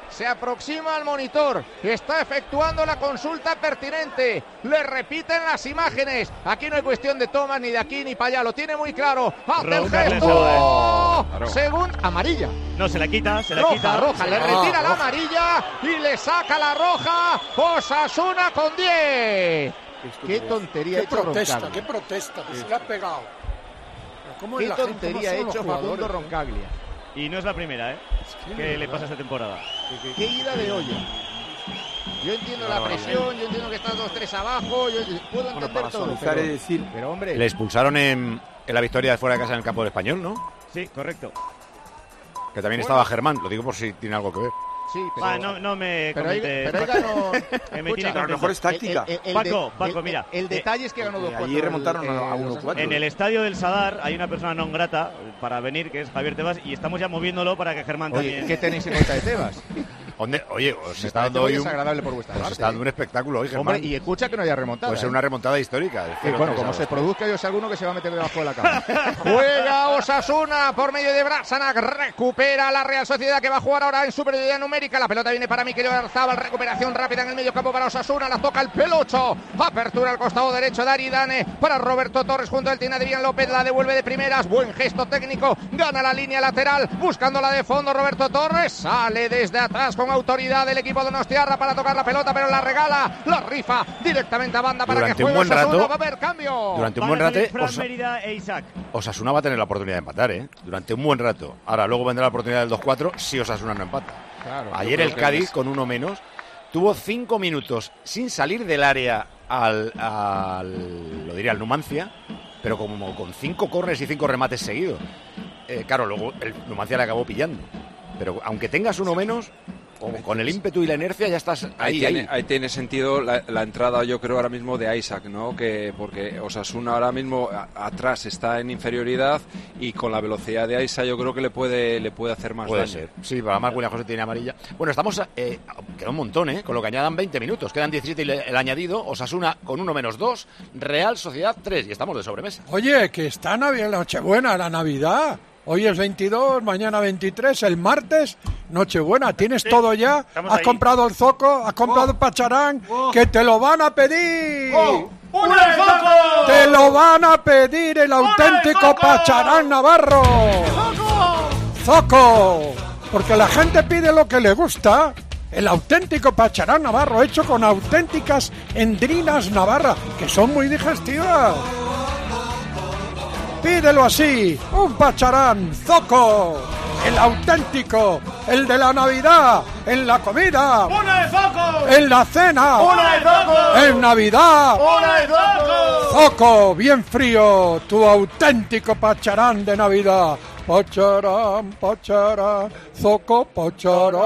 se aproxima al monitor, está efectuando la consulta pertinente, le repiten las imágenes, aquí no hay cuestión de tomas ni de aquí ni para allá, lo tiene muy claro, hace el gesto, según amarilla. No, se la quita, roja, le retira la amarilla y le saca la roja, Osasuna con 10. Qué tontería, qué protesta, que se le ha pegado. Qué tontería ha hecho Facundo Roncaglia. Y no es la primera, que le pasa esta temporada. Qué ida de olla. Yo entiendo la presión, yo entiendo que están 2-3 abajo, yo puedo entender todo. Pero hombre, le expulsaron en la victoria de fuera de casa en el campo del Español, ¿no? Sí, correcto. Que también estaba Germán, lo digo por si tiene algo que ver. Sí, pero... no me comente. Pero ganó... Escucha, a lo mejor es táctica. Paco, mira. El detalle es que ganó 2-4. Allí remontaron a 1-4. En el estadio del Sadar hay una persona non grata para venir, que es Javier Tebas, y estamos ya moviéndolo para que Germán también... ¿Qué tenéis en cuenta de Tebas? Oye, os está dando hoy un espectáculo hoy, Germán. Hombre, y escucha que no haya remontada. Puede ser una remontada histórica. Bueno, como se produzca, yo sé alguno que se va a meter debajo de la cama. Juega Osasuna por medio de Brasanac, recupera la Real Sociedad, que va a jugar ahora en superioridad numérica. La pelota viene para Mikel Oyarzabal, recuperación rápida en el medio campo para Osasuna, la toca el Pelocho, apertura al costado derecho de Aridane para Roberto Torres junto al Tina Adrián López, la devuelve de primeras, buen gesto técnico, gana la línea lateral, buscando la de fondo Roberto Torres, sale desde atrás con autoridad el equipo donostiarra para tocar la pelota, pero la regala, la rifa directamente a banda para que juegue Osasuna, va a haber cambio. Durante un buen rato Isaac. Osasuna va a tener la oportunidad de empatar, durante un buen rato. Ahora luego vendrá la oportunidad del 2-4 si Osasuna no empata. Claro, ayer el Cádiz con uno menos tuvo 5 minutos sin salir del área al Numancia, pero como con 5 córneres y 5 remates seguidos. Claro, luego el Numancia le acabó pillando, pero aunque tengas uno menos, con el ímpetu y la inercia ya estás ahí. Ahí tiene sentido la entrada, yo creo, ahora mismo de Isaac, ¿no? Porque Osasuna ahora mismo atrás está en inferioridad y con la velocidad de Isaac yo creo que le puede hacer más puede daño. Ser. Sí, para más William José tiene amarilla. Bueno, estamos queda un montón, con lo que añadan 20 minutos. Quedan 17 y el añadido. Osasuna con 1 menos 2. Real Sociedad 3 y estamos de sobremesa. Oye, que está Nochebuena, la Navidad. Hoy es 22, mañana 23, el martes, Nochebuena. ¿Tienes todo ya? ¿Has comprado el zoco? ¿Has comprado el pacharán? ¡Que te lo van a pedir! ¡Un zoco! ¡Te lo van a pedir el auténtico pacharán navarro! ¡Zoco! Porque la gente pide lo que le gusta. El auténtico pacharán navarro hecho con auténticas endrinas navarras, que son muy digestivas. Pídelo así, un pacharán, zoco, el auténtico, el de la Navidad, en la comida, ¡una de zoco! En la cena, ¡una de zoco! En Navidad, ¡una de zoco! Zoco, bien frío, tu auténtico pacharán de Navidad. Pacharán, pacharán, zoco, pacharán.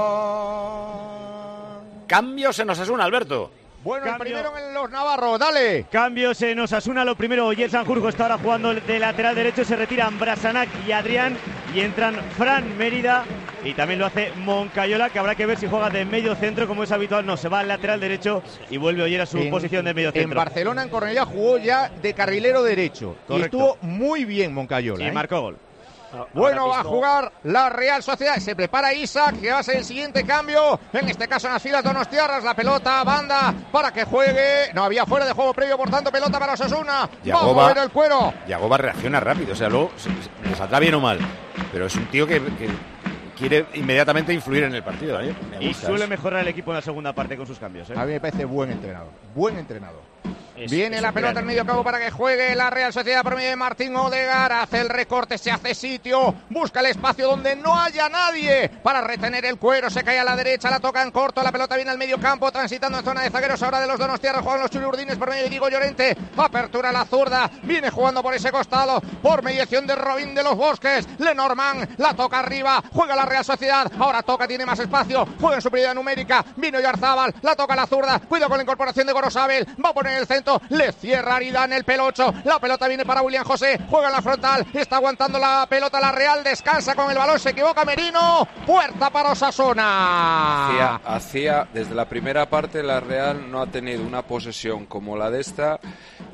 Cambios en Osasuna, Alberto. Bueno, el primero en los navarros, dale. Cambios en Osasuna, lo primero, Oyer Sanjurjo está ahora jugando de lateral derecho, se retiran Brasanac y Adrián y entran Fran Mérida y también lo hace Moncayola, que habrá que ver si juega de medio centro como es habitual, no, se va al lateral derecho y vuelve Oyer a su posición de medio centro. En Barcelona, en Cornellá, jugó ya de carrilero derecho. Correcto. Y estuvo muy bien Moncayola. Y marcó gol. Bueno, va a jugar la Real Sociedad. Se prepara Isaac, que va a ser el siguiente cambio. En este caso en las filas donostiarras. La pelota, banda, para que juegue. No había fuera de juego previo, por tanto, pelota para Osasuna. Va a mover el cuero. Yagoba reacciona rápido, o sea, luego le saldrá bien o mal. Pero es un tío que quiere inmediatamente influir en el partido. Y suele mejorar el equipo en la segunda parte con sus cambios. A mí me parece buen entrenador. Buen entrenador. Viene la pelota al medio campo para que juegue la Real Sociedad por medio de Martín Odegar. Hace el recorte, se hace sitio, busca el espacio donde no haya nadie para retener el cuero. Se cae a la derecha, la toca en corto. La pelota viene al medio campo, transitando en zona de zagueros. Ahora de los donostiarras juegan los chulurdines por medio de Diego Llorente. Apertura a la zurda, viene jugando por ese costado por mediación de Robin de los Bosques. Lenormand la toca arriba, juega la Real Sociedad. Ahora toca, tiene más espacio, juega en superioridad numérica. Vino Oyarzabal, la toca a la zurda. Cuidado con la incorporación de Gorosabel, va a poner el centro. Le cierra Aridane el Pelocho. La pelota viene para William José. Juega en la frontal. Está aguantando la pelota la Real. Descansa con el balón. Se equivoca Merino. Puerta para Osasuna. Hacía desde la primera parte la Real no ha tenido una posesión como la de esta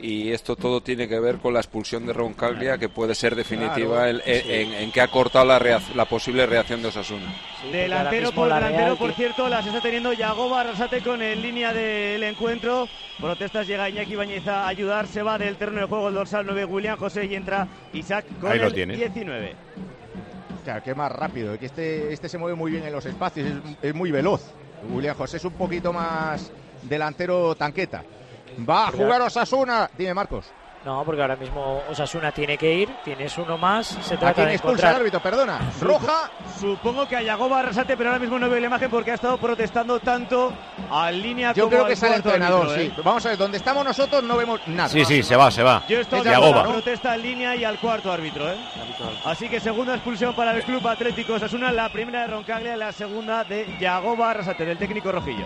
y esto todo tiene que ver con la expulsión de Roncaglia, que puede ser definitiva en que ha cortado la posible reacción de Osasuna. Sí, delantero por cierto, las está teniendo Yagoba Arrasate con en línea del encuentro. Protestas, llega Iñaki Ibáñez a ayudar, se va del terreno de juego el dorsal 9 William José y entra Isaac con el 19. Claro, que más rápido, que este se mueve muy bien en los espacios, es muy veloz. William José es un poquito más delantero tanqueta. Va a jugar Osasuna. Dime, Marcos. No, porque ahora mismo Osasuna tiene que ir, tienes uno más, se trata ¿A quién de expulsa encontrar... el árbitro? Perdona. Roja. Supongo que a Yagoba Arrasate, pero ahora mismo no veo la imagen porque ha estado protestando tanto al línea Yo como creo al que es el entrenador, árbitro, sí. Vamos a ver, donde estamos nosotros no vemos nada. Sí, se va. Yo estoy de la protesta en línea y al cuarto árbitro, Así que segunda expulsión para el Club Atlético Osasuna, la primera de Roncaglia, la segunda de Yagoba Arrasate, del técnico rojillo.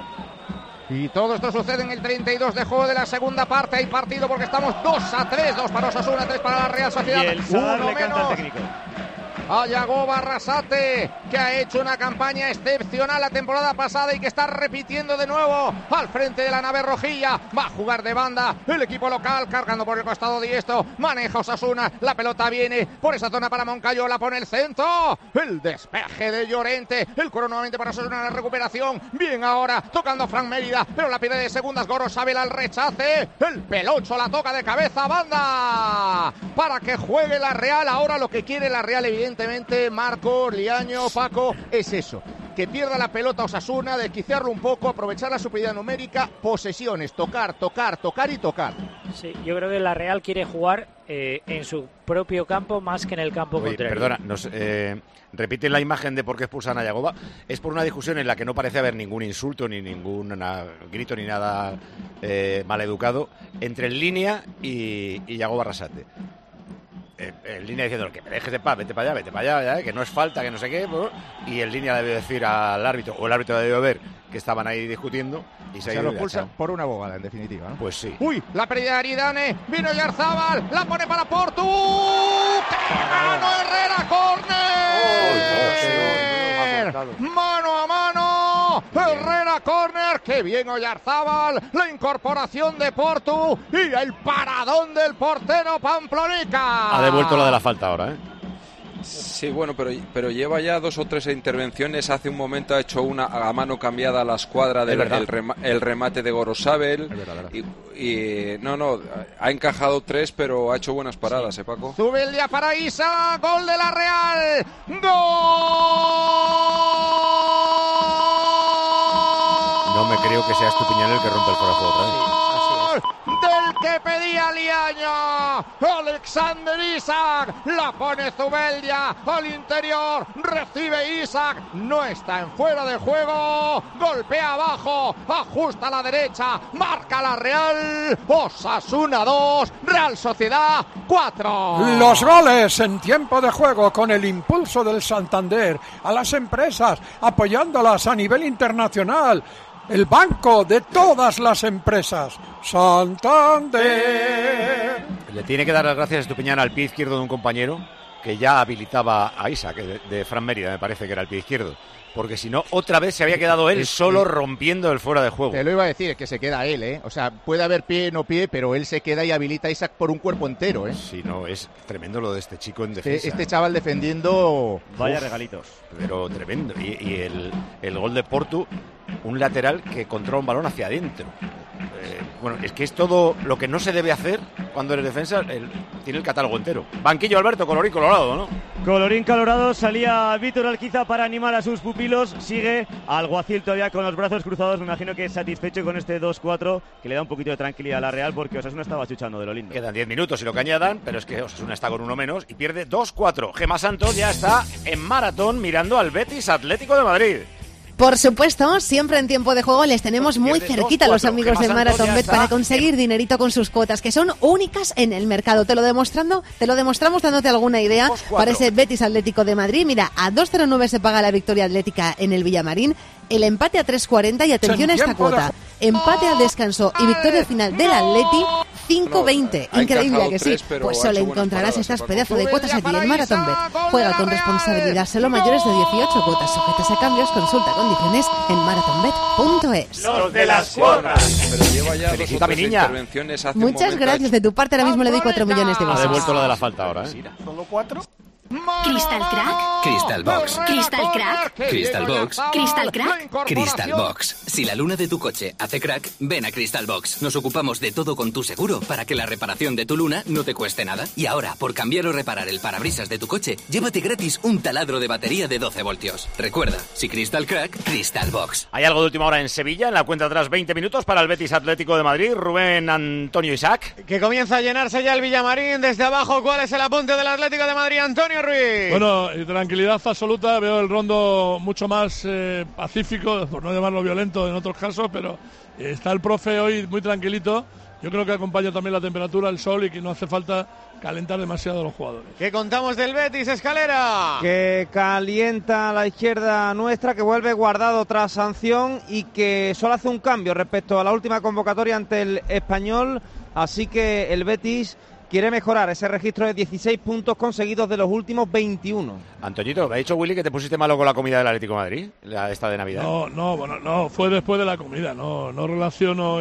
Y todo esto sucede en el 32 de juego de la segunda parte. Hay partido porque estamos 2-3, 2 para Osasuna, 3 para la Real Sociedad. Y el Sadar le canta al técnico. A Yagoba Arrasate, que ha hecho una campaña excepcional la temporada pasada y que está repitiendo de nuevo al frente de la nave rojilla. Va a jugar de banda el equipo local, cargando por el costado diestro. Maneja Osasuna, la pelota viene por esa zona para Moncayo, la pone el centro. El despeje de Llorente, el coro nuevamente para Osasuna, la recuperación. Bien ahora, tocando Fran Mérida, pero la pierde de segundas. Gorosabel al rechace. El pelocho la toca de cabeza, banda, para que juegue la Real. Ahora lo que quiere la Real, evidentemente, Marco, Liaño, Paco, es eso, que pierda la pelota Osasuna, desquiciarlo un poco, aprovechar la superioridad numérica, posesiones, tocar y tocar. Sí, yo creo que la Real quiere jugar en su propio campo más que en el campo contrario. Perdona, repite la imagen de por qué expulsan a Yagoba. Es por una discusión en la que no parece haber ningún insulto ni ningún grito ni nada maleducado entre el Línea y Yagoba Arrasate. En Línea diciendo que me dejes de paz, vete para allá, que no es falta, que no sé qué, y en Línea debió decir al árbitro, o el árbitro debió ver que estaban ahí discutiendo y se lo expulsan por una abogada, en definitiva, ¿no? Pues sí. Uy, la pérdida de Aridane, vino Yarzábal, la pone para Portu. ¡Qué mano, Herrera, córner! Mano a mano, Herrera, córner, qué bien Oyarzábal, la incorporación de Portu y el paradón del portero Pamplonica. Ha devuelto la de la falta ahora, Sí, bueno, pero lleva ya 2 o 3 intervenciones. Hace un momento ha hecho una a mano cambiada a la escuadra del el remate de Gorosabel. Ha encajado 3, pero ha hecho buenas paradas, Paco. Zubeldia para Isa, gol de la Real. ¡Gol! No me creo que sea Estupiñán el que rompe el fuera de juego otra vez. Del que pedía Liaño, Alexander Isak, la pone Zubeldia al interior, recibe Isak, no está en fuera de juego, golpea abajo, ajusta a la derecha, marca la Real. Osasuna 2, Real Sociedad 4. Los goles en tiempo de juego con el impulso del Santander a las empresas, apoyándolas a nivel internacional. El banco de todas las empresas, Santander. Le tiene que dar las gracias a Estupiñán al pie izquierdo de un compañero que ya habilitaba a Isaac, de Fran Mérida, me parece que era el pie izquierdo. Porque si no, otra vez se había quedado él solo rompiendo el fuera de juego. Te lo iba a decir, que se queda él, O sea, puede haber pie, no pie, pero él se queda y habilita a Isaac por un cuerpo entero, Sí, no, es tremendo lo de este chico en defensa. Este chaval defendiendo... Vaya regalitos. Pero tremendo. Y el gol de Portu, un lateral que controla un balón hacia adentro. Bueno, es que es todo lo que no se debe hacer cuando eres defensa. Tiene el catálogo entero. Banquillo, Alberto, colorín colorado, ¿no? Colorín colorado, salía Víctor Alquiza para animar a sus pupilos. Sigue Alguacil todavía con los brazos cruzados. Me imagino que es satisfecho con este 2-4, que le da un poquito de tranquilidad a la Real, porque Osasuna estaba chuchando de lo lindo. Quedan 10 minutos y lo que añadan, pero es que Osasuna está con uno menos y pierde 2-4. Gemma Santos ya está en maratón mirando al Betis Atlético de Madrid. Por supuesto, siempre en tiempo de juego les tenemos muy cerquita a los amigos del Marathon Bet para conseguir dinerito con sus cuotas, que son únicas en el mercado. Te lo demostramos dándote alguna idea para ese Betis Atlético de Madrid. Mira, a 2,09 se paga la victoria atlética en el Villamarín, el empate a 3,40 y atención a esta cuota. Empate al descanso y victoria final del Atleti, 5,20. Increíble, que sí. Pues solo encontrarás estas pedazo de cuotas aquí en Marathonbet. Juega con responsabilidad, solo mayores de 18, cuotas sujetas a cambios. Consulta condiciones en marathonbet.es. Los de las cuotas. Felicita a mi niña. Muchas gracias. De tu parte ahora mismo le doy 4 millones de besos. Ha devuelto lo de la falta ahora, ¿eh? ¿Solo 4? Crystal Crack. Crystal Box. Crystal Crack. Crystal Box. Crystal Crack. Crystal Box. Si la luna de tu coche hace crack, ven a Crystal Box. Nos ocupamos de todo con tu seguro para que la reparación de tu luna no te cueste nada. Y ahora, por cambiar o reparar el parabrisas de tu coche, llévate gratis un taladro de batería de 12 voltios. Recuerda, si Crystal Crack, Crystal Box. Hay algo de última hora en Sevilla, en la cuenta atrás 20 minutos para el Betis Atlético de Madrid. Rubén Antonio Isaac. Que comienza a llenarse ya el Villamarín. Desde abajo, ¿cuál es el apunte del Atlético de Madrid? Antonio Ruiz. Bueno, y tranquilidad absoluta. Veo el Rondo mucho más pacífico, por no llamarlo violento en otros casos, pero está el profe hoy muy tranquilito. Yo creo que acompaña también la temperatura, el sol, y que no hace falta calentar demasiado a los jugadores. ¿Qué contamos del Betis, Escalera? Que calienta a la izquierda nuestra, que vuelve Guardado tras sanción y que solo hace un cambio respecto a la última convocatoria ante el Español. Así que el Betis quiere mejorar ese registro de 16 puntos conseguidos de los últimos 21. Antoñito, ¿me ha dicho Willy que te pusiste malo con la comida del Atlético de Madrid? Esta de Navidad. No, fue después de la comida. No relaciono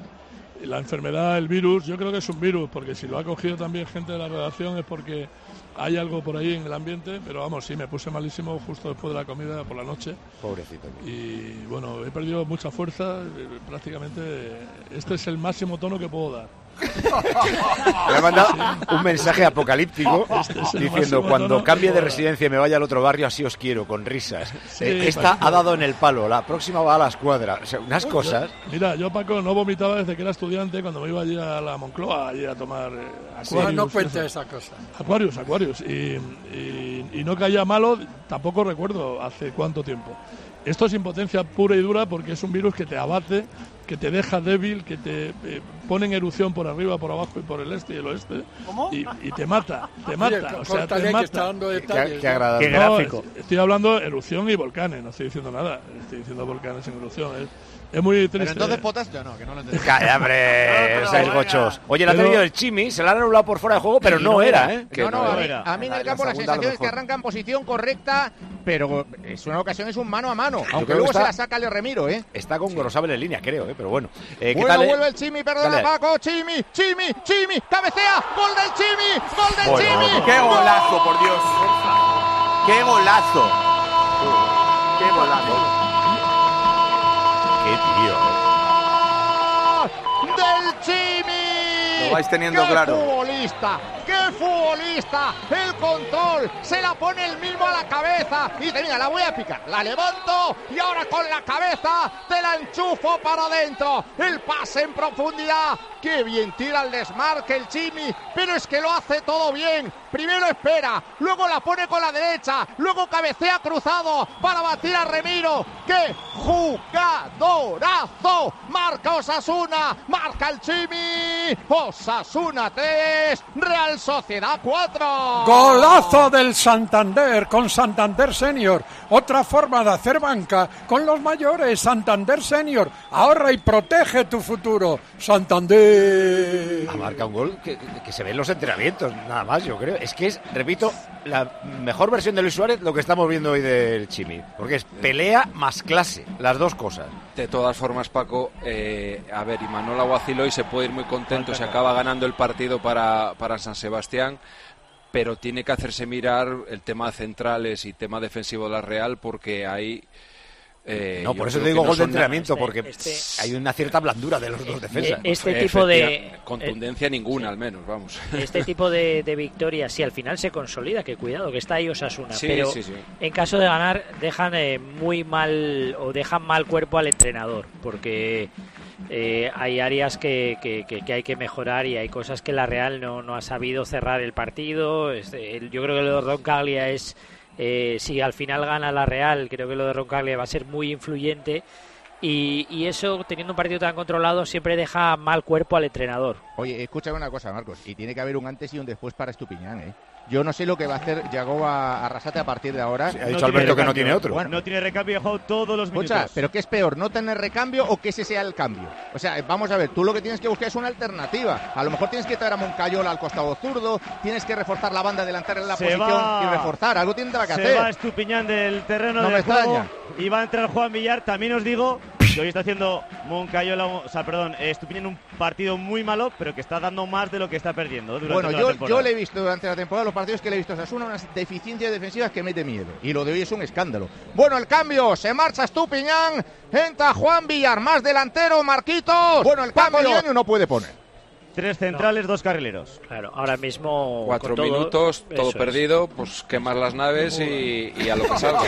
la enfermedad, el virus. Yo creo que es un virus, porque si lo ha cogido también gente de la redacción es porque hay algo por ahí en el ambiente, pero vamos, sí, me puse malísimo justo después de la comida por la noche. Pobrecito. Y bueno, he perdido mucha fuerza, prácticamente este es el máximo tono que puedo dar. Me ha mandado un mensaje apocalíptico diciendo: cuando cambie de residencia y me vaya al otro barrio, así os quiero, con risas. Esta ha dado en el palo, la próxima va a la escuadra. O sea, unas cosas. Yo, Paco, no vomitaba desde que era estudiante, cuando me iba allí a la Moncloa, allí a tomar Aquarius. No cuente esa cosa. Aquarius. Y no caía malo, tampoco recuerdo hace cuánto tiempo. Esto es impotencia pura y dura, porque es un virus que te abate, que te deja débil, que te pone en erupción por arriba, por abajo y por el este y el oeste. ¿Cómo? Y te mata. Oye, o sea, te mata. Que está dando detalles, qué agradable. Qué gráfico. Estoy hablando de erupción y volcanes, no estoy diciendo nada. Estoy diciendo volcanes en erupción. Es muy triste. Pero entonces potasio no, que no lo entiendo. Calla, hombre, seis gochos. Oye, le ha tenido el Chimi, se la han anulado por fuera de juego, pero no era, ¿eh? A mí en el campo la sensación es que arranca en posición correcta, pero es una ocasión, es un mano a mano. Aunque luego se la saca el Remiro, ¿eh? Está con Gorosabel en línea, creo, pero bueno. ¿Qué bueno, tal? Vuelve el Chimi, perdona, Paco. Chimi, cabecea, gol del Chimi. ¡Qué golazo, por Dios! ¡Qué golazo! ¡Qué golazo! ¡Qué tío! ¡Del Chimi! Lo vais teniendo claro. ¡Qué futbolista! El control, se la pone él mismo a la cabeza y dice: mira, la voy a picar, la levanto y ahora con la cabeza te la enchufo para adentro. El pase en profundidad, qué bien tira el desmarque el Chimi, pero es que lo hace todo bien. Primero espera, luego la pone con la derecha, luego cabecea cruzado para batir a Remiro. ¡Qué jugadorazo! Marca Osasuna, marca el Chimi. Osasuna 3, Real Sociedad 4. Golazo del Santander con Santander Senior. Otra forma de hacer banca con los mayores. Santander Senior. Ahorra y protege tu futuro. Santander. Marca un gol que se ve en los entrenamientos, nada más, yo creo. Es que es, repito, la mejor versión de Luis Suárez lo que estamos viendo hoy del Chimi. Porque es pelea más clase, las dos cosas. De todas formas, Paco, a ver, Imanol Alguacil hoy se puede ir muy contento, se acaba ganando el partido para San Sebastián, pero tiene que hacerse mirar el tema centrales y tema defensivo de la Real, porque hay... no, por eso te digo gol de entrenamiento, porque hay una cierta blandura de los dos defensas. Este tipo de... Contundencia ninguna, al menos, vamos. Este tipo de victorias, si al final se consolida, que cuidado, que está ahí Osasuna, pero sí. En caso de ganar dejan muy mal, o dejan mal cuerpo al entrenador, porque hay áreas que hay que mejorar y hay cosas que la Real no ha sabido cerrar el partido. Yo creo que lo de Roncaglia es... si al final gana la Real, creo que lo de Roncaglia va a ser muy influyente y eso, teniendo un partido tan controlado, siempre deja mal cuerpo al entrenador. Oye, escúchame una cosa, Marcos, y tiene que haber un antes y un después para Estupiñán, ¿eh? Yo no sé lo que va a hacer Yagoba Arrasate a partir de ahora. Sí, ha dicho Alberto que no tiene otro. Bueno, no tiene recambio y ha jugado todos los minutos. Escucha, pero ¿qué es peor? ¿No tener recambio o que ese sea el cambio? O sea, vamos a ver, tú lo que tienes que buscar es una alternativa. A lo mejor tienes que traer a Moncayola al costado zurdo, tienes que reforzar la banda delantera en la posición y reforzar. Algo tendrá que hacer. Se va Estupiñán del terreno de juego y va a entrar Juan Villar. También os digo que hoy está haciendo Estupiñán un partido muy malo, pero que está dando más de lo que está perdiendo. Bueno, yo le he visto durante la temporada, los partidos que le he visto a Osasuna, unas deficiencias defensivas que mete miedo. Y lo de hoy es un escándalo. Bueno, el cambio, se marcha Estupiñán, entra Juan Villar, más delantero, Marquitos. Bueno, el cambio no puede poner. 3 centrales, 2 carrileros. Claro, ahora mismo 4 minutos, todo perdido, pues quemar las naves y a lo que salga.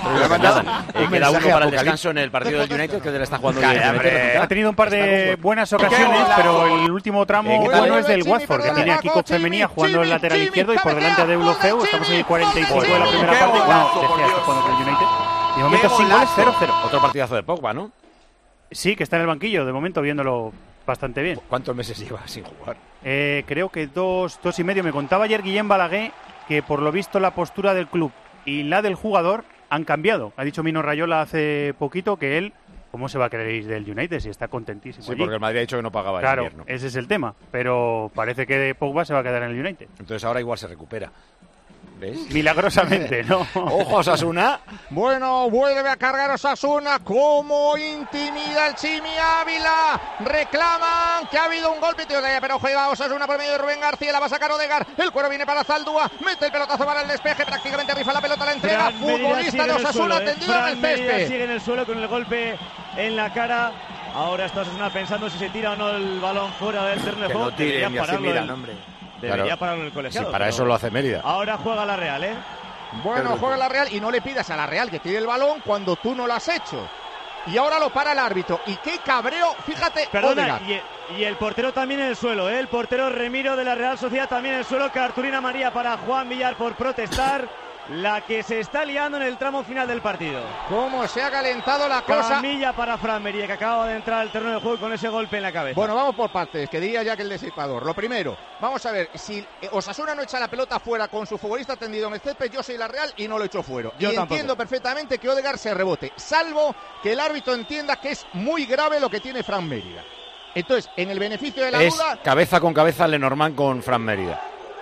Queda uno para el descanso en el partido del United, que le está jugando bien. Ha tenido un par de buenas ocasiones, pero el último tramo bueno es del Watford, que tiene a Kiko Femenía jugando el lateral izquierdo y por delante de Eulofeu. Estamos en el 45 de la primera parte. Bueno, decía esto jugando con el United. De momento sin goles, 0-0. Otro partidazo de Pogba, ¿no? Sí, que está en el banquillo, de momento viéndolo bastante bien. ¿Cuántos meses lleva sin jugar? Creo que 2,5. Me contaba ayer Guillem Balaguer que por lo visto la postura del club y la del jugador han cambiado. Ha dicho Mino Raiola hace poquito que él, ¿cómo se va a querer ir del United si está contentísimo? Sí, allí? porque el Madrid ha dicho que no pagaba el Claro, invierno. ese es el tema. Pero parece que Pogba se va a quedar en el United. Entonces ahora igual se recupera. ¿Ves? Milagrosamente, ¿no? Ojo, Osasuna. Bueno, vuelve a cargar Osasuna. Como intimida el Chimi Ávila. Reclaman que ha habido un golpe. Pero juega Osasuna por medio de Rubén García. La va a sacar Odegaard. El cuero viene para Zaldúa. Mete el pelotazo para el despeje. Prácticamente rifa la pelota. La entrega. Futbolista de Osasuna tendido en el césped. Sigue en el suelo con el golpe en la cara. Ahora está Osasuna pensando si se tira o no el balón fuera del terreno de juego. Que no tiren y así miran, hombre. Debería pararlo el colegiado. Sí, para eso lo hace Mérida. Ahora juega la Real, ¿eh? Bueno, juega la Real y no le pidas a la Real que tire el balón cuando tú no lo has hecho. Y ahora lo para el árbitro. Y qué cabreo, fíjate. Perdona, y el portero también en el suelo, ¿eh? El portero Remiro de la Real Sociedad también en el suelo. Cartulina amarilla para Juan Villar por protestar. La que se está liando en el tramo final del partido. Cómo se ha calentado la cosa. Camilla para Fran Mería, que acaba de entrar al terreno de juego con ese golpe en la cabeza. Bueno, vamos por partes, que diría ya que el disipador. Lo primero, vamos a ver, si Osasuna no echa la pelota fuera con su futbolista tendido en el césped, yo soy la Real y no lo echo fuera. Yo y tampoco. Entiendo perfectamente que Odegaard se rebote, salvo que el árbitro entienda que es muy grave lo que tiene Fran Mérida. Entonces, en el beneficio de la duda... cabeza con cabeza Lenormand con Fran Mérida.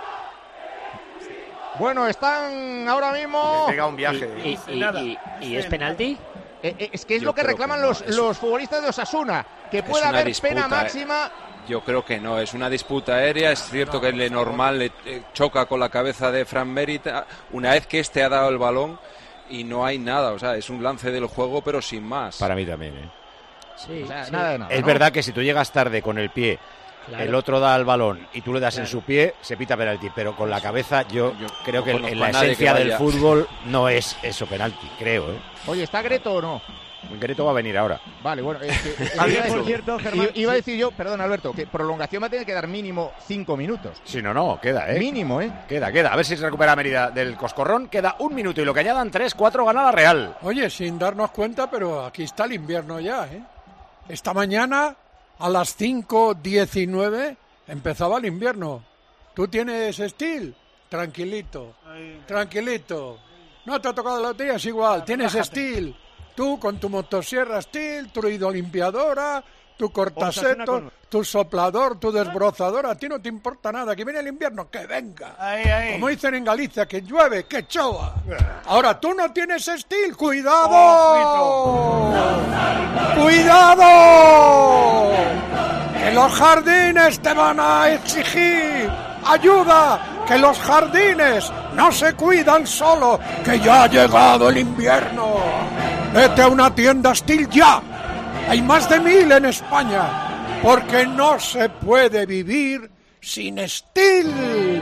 Bueno, están ahora mismo... Me pega un viaje. ¿Y es penalti? Es que es lo que reclaman los futbolistas de Osasuna, que pueda haber pena máxima. Yo creo que no, es una disputa aérea. Es cierto que Lenormand le choca con la cabeza de Fran Mérida una vez que este ha dado el balón y no hay nada. O sea, es un lance del juego, pero sin más. Para mí también, ¿eh? Sí, o sea, sí. Nada de nada, es verdad que si tú llegas tarde con el pie, claro, el otro da el balón y tú le das en su pie, se pita penalti, pero con la cabeza yo creo que en la esencia del fútbol no es eso penalti, creo, ¿eh? Oye, ¿está Greto o no? Greto va a venir ahora. Vale, bueno, por cierto, Germán, iba a decir yo, perdón Alberto, que prolongación va a tener que dar mínimo 5 minutos. Si no, queda, ¿eh? Mínimo, ¿eh? Queda. A ver si se recupera Mérida del coscorrón. Queda 1 minuto y lo que añadan 3-4 gana la Real. Oye, sin darnos cuenta, pero aquí está el invierno ya, ¿eh? Esta mañana a las 5:19 empezaba el invierno. ¿Tú tienes Steel? Tranquilito. No te ha tocado la lotería, es igual. Tienes Steel. Tú con tu motosierra Steel, tu hidrolimpiadora, tu cortaseto, tu soplador, tu desbrozador. A ti no te importa nada. Que viene el invierno, que venga. Como dicen en Galicia, que llueve, que chova. Ahora, tú no tienes Steel. ¡Cuidado! ¡Cuidado! Que los jardines te van a exigir ayuda, que los jardines no se cuidan solo, que ya ha llegado el invierno. Vete a una tienda Steel ya. Hay más de 1000 en España, porque no se puede vivir sin Steel.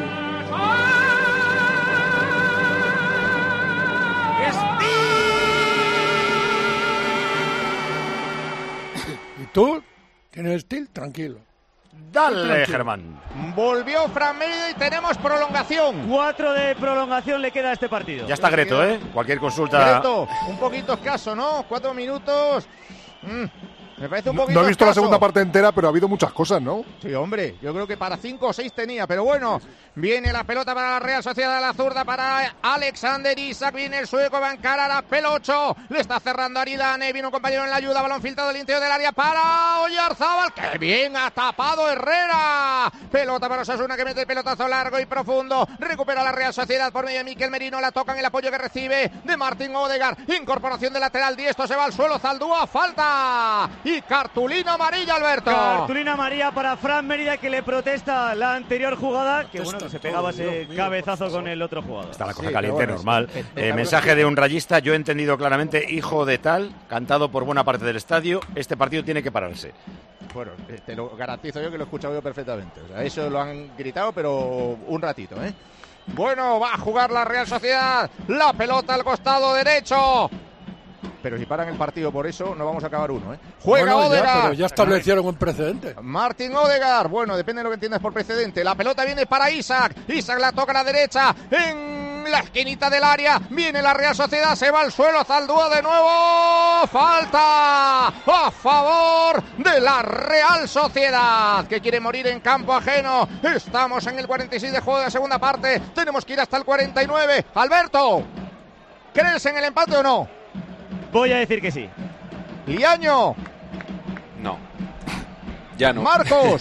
¿Y tú? ¿Tienes Steel? Tranquilo. Dale, Germán. Volvió Fran Mérida y tenemos prolongación. 4 de prolongación le queda a este partido. Ya está Greto, ¿eh? Cualquier consulta. Greto, un poquito escaso, ¿no? 4 minutos. Me parece un poquito No he visto escaso. la segunda parte entera, pero ha habido muchas cosas, ¿no? Sí, hombre, yo creo que para 5 o 6 tenía, pero bueno, viene la pelota para la Real Sociedad de la zurda, para Alexander Isak, viene el sueco, va a encarar a Pelocho, le está cerrando Aridane, viene un compañero en la ayuda, balón filtrado del interior del área para Oyarzábal, que bien ha tapado Herrera, pelota para Osasuna que mete el pelotazo largo y profundo, recupera la Real Sociedad por medio de Miquel Merino, la tocan, el apoyo que recibe de Martín Odegaard, incorporación de lateral diestro, se va al suelo, Zaldúa, falta y cartulina amarilla, Alberto. Cartulina amarilla para Fran Mérida, que le protesta la anterior jugada, que bueno, que se pegaba ese cabezazo con el otro jugador. Está la cosa caliente, bueno, normal. Mensaje de un rayista, yo he entendido claramente, hijo de tal, cantado por buena parte del estadio, este partido tiene que pararse. Bueno, te lo garantizo yo que lo he escuchado yo perfectamente. O sea, eso lo han gritado, pero un ratito, ¿eh? Bueno, va a jugar la Real Sociedad, la pelota al costado derecho. Pero si paran el partido por eso, no vamos a acabar uno, ¿eh? Juega Odegaard. Pero ya establecieron un precedente. Martín Odegaard. Bueno, depende de lo que entiendas por precedente. La pelota viene para Isak. Isak la toca a la derecha. En la esquinita del área. Viene la Real Sociedad. Se va al suelo. Zaldúa de nuevo. Falta a favor de la Real Sociedad, que quiere morir en campo ajeno. Estamos en el 46 de juego de la segunda parte. Tenemos que ir hasta el 49. Alberto, ¿crees en el empate o no? Voy a decir que sí. Liaño. No. Ya no. Marcos.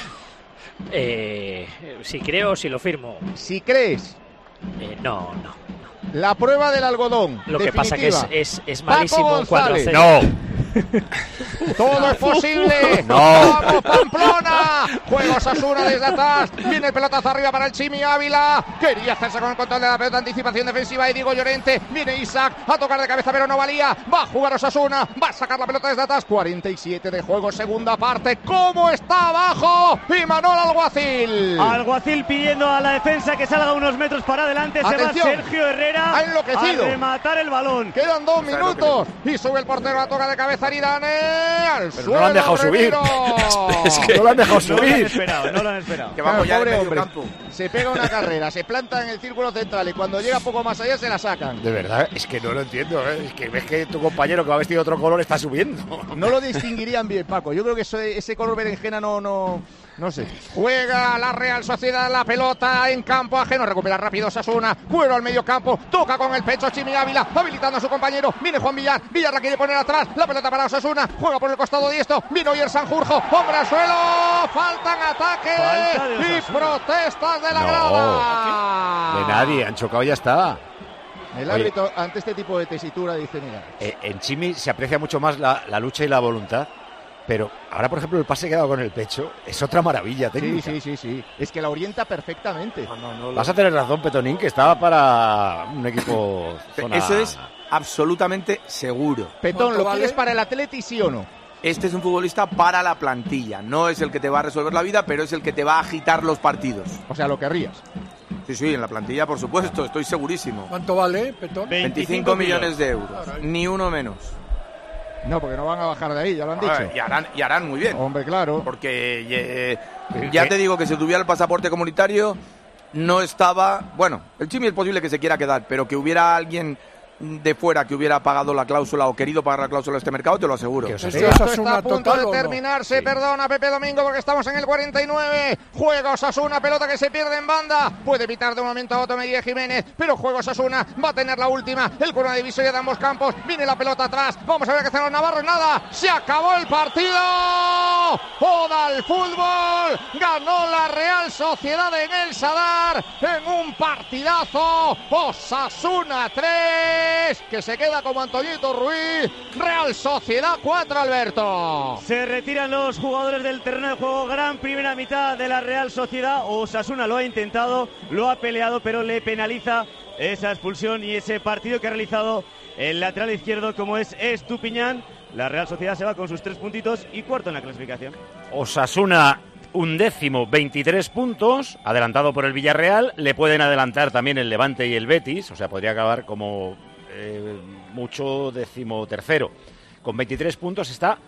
Si creo, si lo firmo. Si crees. No. La prueba del algodón. Lo definitiva. que pasa que es malísimo Paco González. 4-0. No. Todo es posible. No. ¡Vamos, Pamplona! Juega Osasuna desde atrás. Viene el pelotazo arriba para el Chimi Ávila. Quería hacerse con el control de la pelota. Anticipación defensiva de Diego Llorente. Viene Isak a tocar de cabeza, pero no valía. Va a jugar Osasuna. Va a sacar la pelota desde atrás. 47 de juego, segunda parte. ¿Cómo está abajo? Y Manol Alguacil. Alguacil pidiendo a la defensa que salga unos metros para adelante. Atención. Se va Sergio Herrera. Ha enloquecido. A rematar el balón. Quedan 2 minutos. Y sube el portero a toca de cabeza Aridane. Al Pero suelo, no lo han dejado subir. Es que no lo han dejado subir. No lo han esperado. Que vamos, ya pobre hombre. Se pega una carrera, se planta en el círculo central y cuando llega poco más allá se la sacan. De verdad, es que no lo entiendo. Es que ves que tu compañero que va vestido de otro color está subiendo. No lo distinguirían bien, Paco. Yo creo que ese color berenjena no sé. Juega la Real Sociedad, la pelota en campo ajeno. Recupera rápido Osasuna. Cuero al medio campo. Toca con el pecho Chimi Ávila. Habilitando a su compañero. Viene Juan Villar. Villar la quiere poner atrás. La pelota para Osasuna. Juega por el costado diestro. Vino Oyer Sanjurjo. Hombre al suelo. Faltan ataques y protestas de la grada. De nadie. Han chocado y ya está. El árbitro ante este tipo de tesitura dice, mira. En Chimi se aprecia mucho más la lucha y la voluntad. Pero ahora, por ejemplo, el pase que ha dado con el pecho es otra maravilla técnica. Sí. Es que la orienta perfectamente. Vas a tener razón, Petonín, que estaba para un equipo zona... Eso es absolutamente seguro. Petón, ¿lo quieres para el Atleti, sí o no? Este es un futbolista para la plantilla. No es el que te va a resolver la vida, pero es el que te va a agitar los partidos. O sea, lo querrías. Sí, en la plantilla, por supuesto, estoy segurísimo. ¿Cuánto vale, Petón? 25 millones de euros, ni uno menos. No, porque no van a bajar de ahí, ya lo han dicho. Y harán muy bien. Hombre, claro. Porque ya te digo que si tuviera el pasaporte comunitario, no estaba... Bueno, el Chimi es posible que se quiera quedar, pero que hubiera alguien de fuera que hubiera pagado la cláusula o querido pagar la cláusula de este mercado, te lo aseguro. Esto está a punto de terminarse, perdona Pepe Domingo, porque estamos en el 49. Juega Osasuna, pelota que se pierde en banda. Puede evitar de un momento a otro Medina Jiménez, pero juega Osasuna, va a tener la última. El corona divisoria de ambos campos, viene la pelota atrás. Vamos a ver qué hacen los navarros, nada. Se acabó el partido. Oda al fútbol. Ganó la Real Sociedad en el Sadar en un partidazo. Osasuna 3. Que se queda como Antoñito Ruiz. Real Sociedad 4, Alberto. Se retiran los jugadores del terreno de juego. Gran primera mitad de la Real Sociedad. Osasuna lo ha intentado, lo ha peleado, pero le penaliza esa expulsión y ese partido que ha realizado el lateral izquierdo como es Estupiñán. La Real Sociedad se va con sus 3 puntitos y cuarto en la clasificación. Osasuna 11º, 23 puntos, adelantado por el Villarreal. Le pueden adelantar también el Levante y el Betis, o sea, podría acabar como mucho 13º. Con 23 puntos está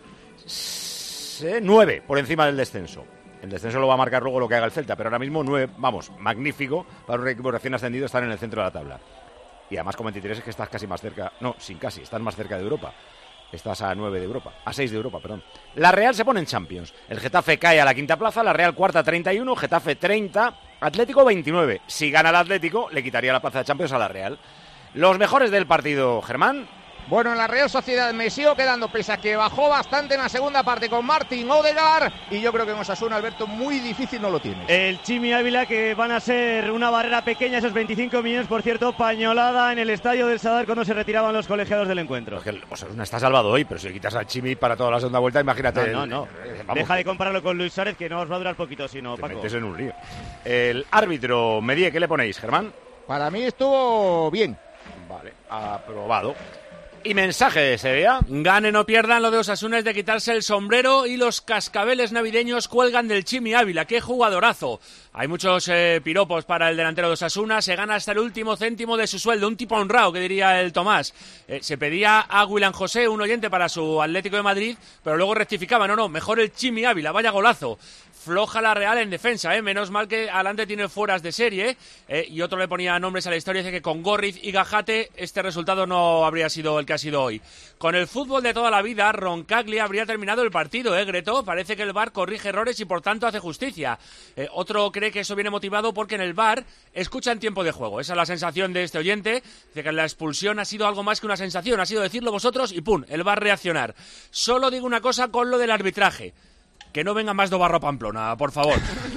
9 por encima del descenso. El descenso lo va a marcar luego lo que haga el Celta, pero ahora mismo 9, vamos, magnífico para un equipo recién ascendido estar en el centro de la tabla. Y además con 23 es que estás casi más cerca, no, sin casi, estás más cerca de Europa. Estás a 9 de Europa, a 6 de Europa, perdón. La Real se pone en Champions. El Getafe cae a la quinta plaza, la Real cuarta 31, Getafe 30, Atlético 29. Si gana el Atlético, le quitaría la plaza de Champions a la Real. Los mejores del partido, Germán. Bueno, en la Real Sociedad me sigo quedando, pese a que bajó bastante en la segunda parte con Martín Odegaard, y yo creo que en Osasuna, Alberto, muy difícil no lo tiene. El Chimi Ávila, que van a ser una barrera pequeña, esos 25 millones, por cierto, pañolada en el estadio del Sadar cuando se retiraban los colegiados del encuentro. Porque Osasuna está salvado hoy, pero si le quitas al Chimi para toda la segunda vuelta, imagínate. No. Deja de compararlo con Luis Suárez, que no os va a durar poquito, sino te Paco. metes en un lío. El árbitro, Medie, ¿qué le ponéis, Germán? Para mí estuvo bien. Vale, aprobado. Y mensaje de Sevilla. Ganen o pierdan, lo de Osasuna es de quitarse el sombrero y los cascabeles navideños cuelgan del Chimi Ávila. ¡Qué jugadorazo! Hay muchos piropos para el delantero de Osasuna. Se gana hasta el último céntimo de su sueldo. Un tipo honrado, que diría el Tomás. Se pedía a William José, un oyente para su Atlético de Madrid, pero luego rectificaba. No, mejor el Chimi Ávila. Vaya golazo. Floja la Real en defensa, menos mal que adelante tiene fueras de serie, y otro le ponía nombres a la historia, dice que con Gorriz y Gajate este resultado no habría sido el que ha sido hoy. Con el fútbol de toda la vida, Roncaglia habría terminado el partido, Greto. Parece que el VAR corrige errores y por tanto hace justicia. Otro cree que eso viene motivado porque en el VAR escuchan tiempo de juego. Esa es la sensación de este oyente. Dice que la expulsión ha sido algo más que una sensación, ha sido decirlo vosotros y ¡pum!, el VAR reaccionar. Solo digo una cosa con lo del arbitraje. Que no venga más Dobarro Pamplona, por favor.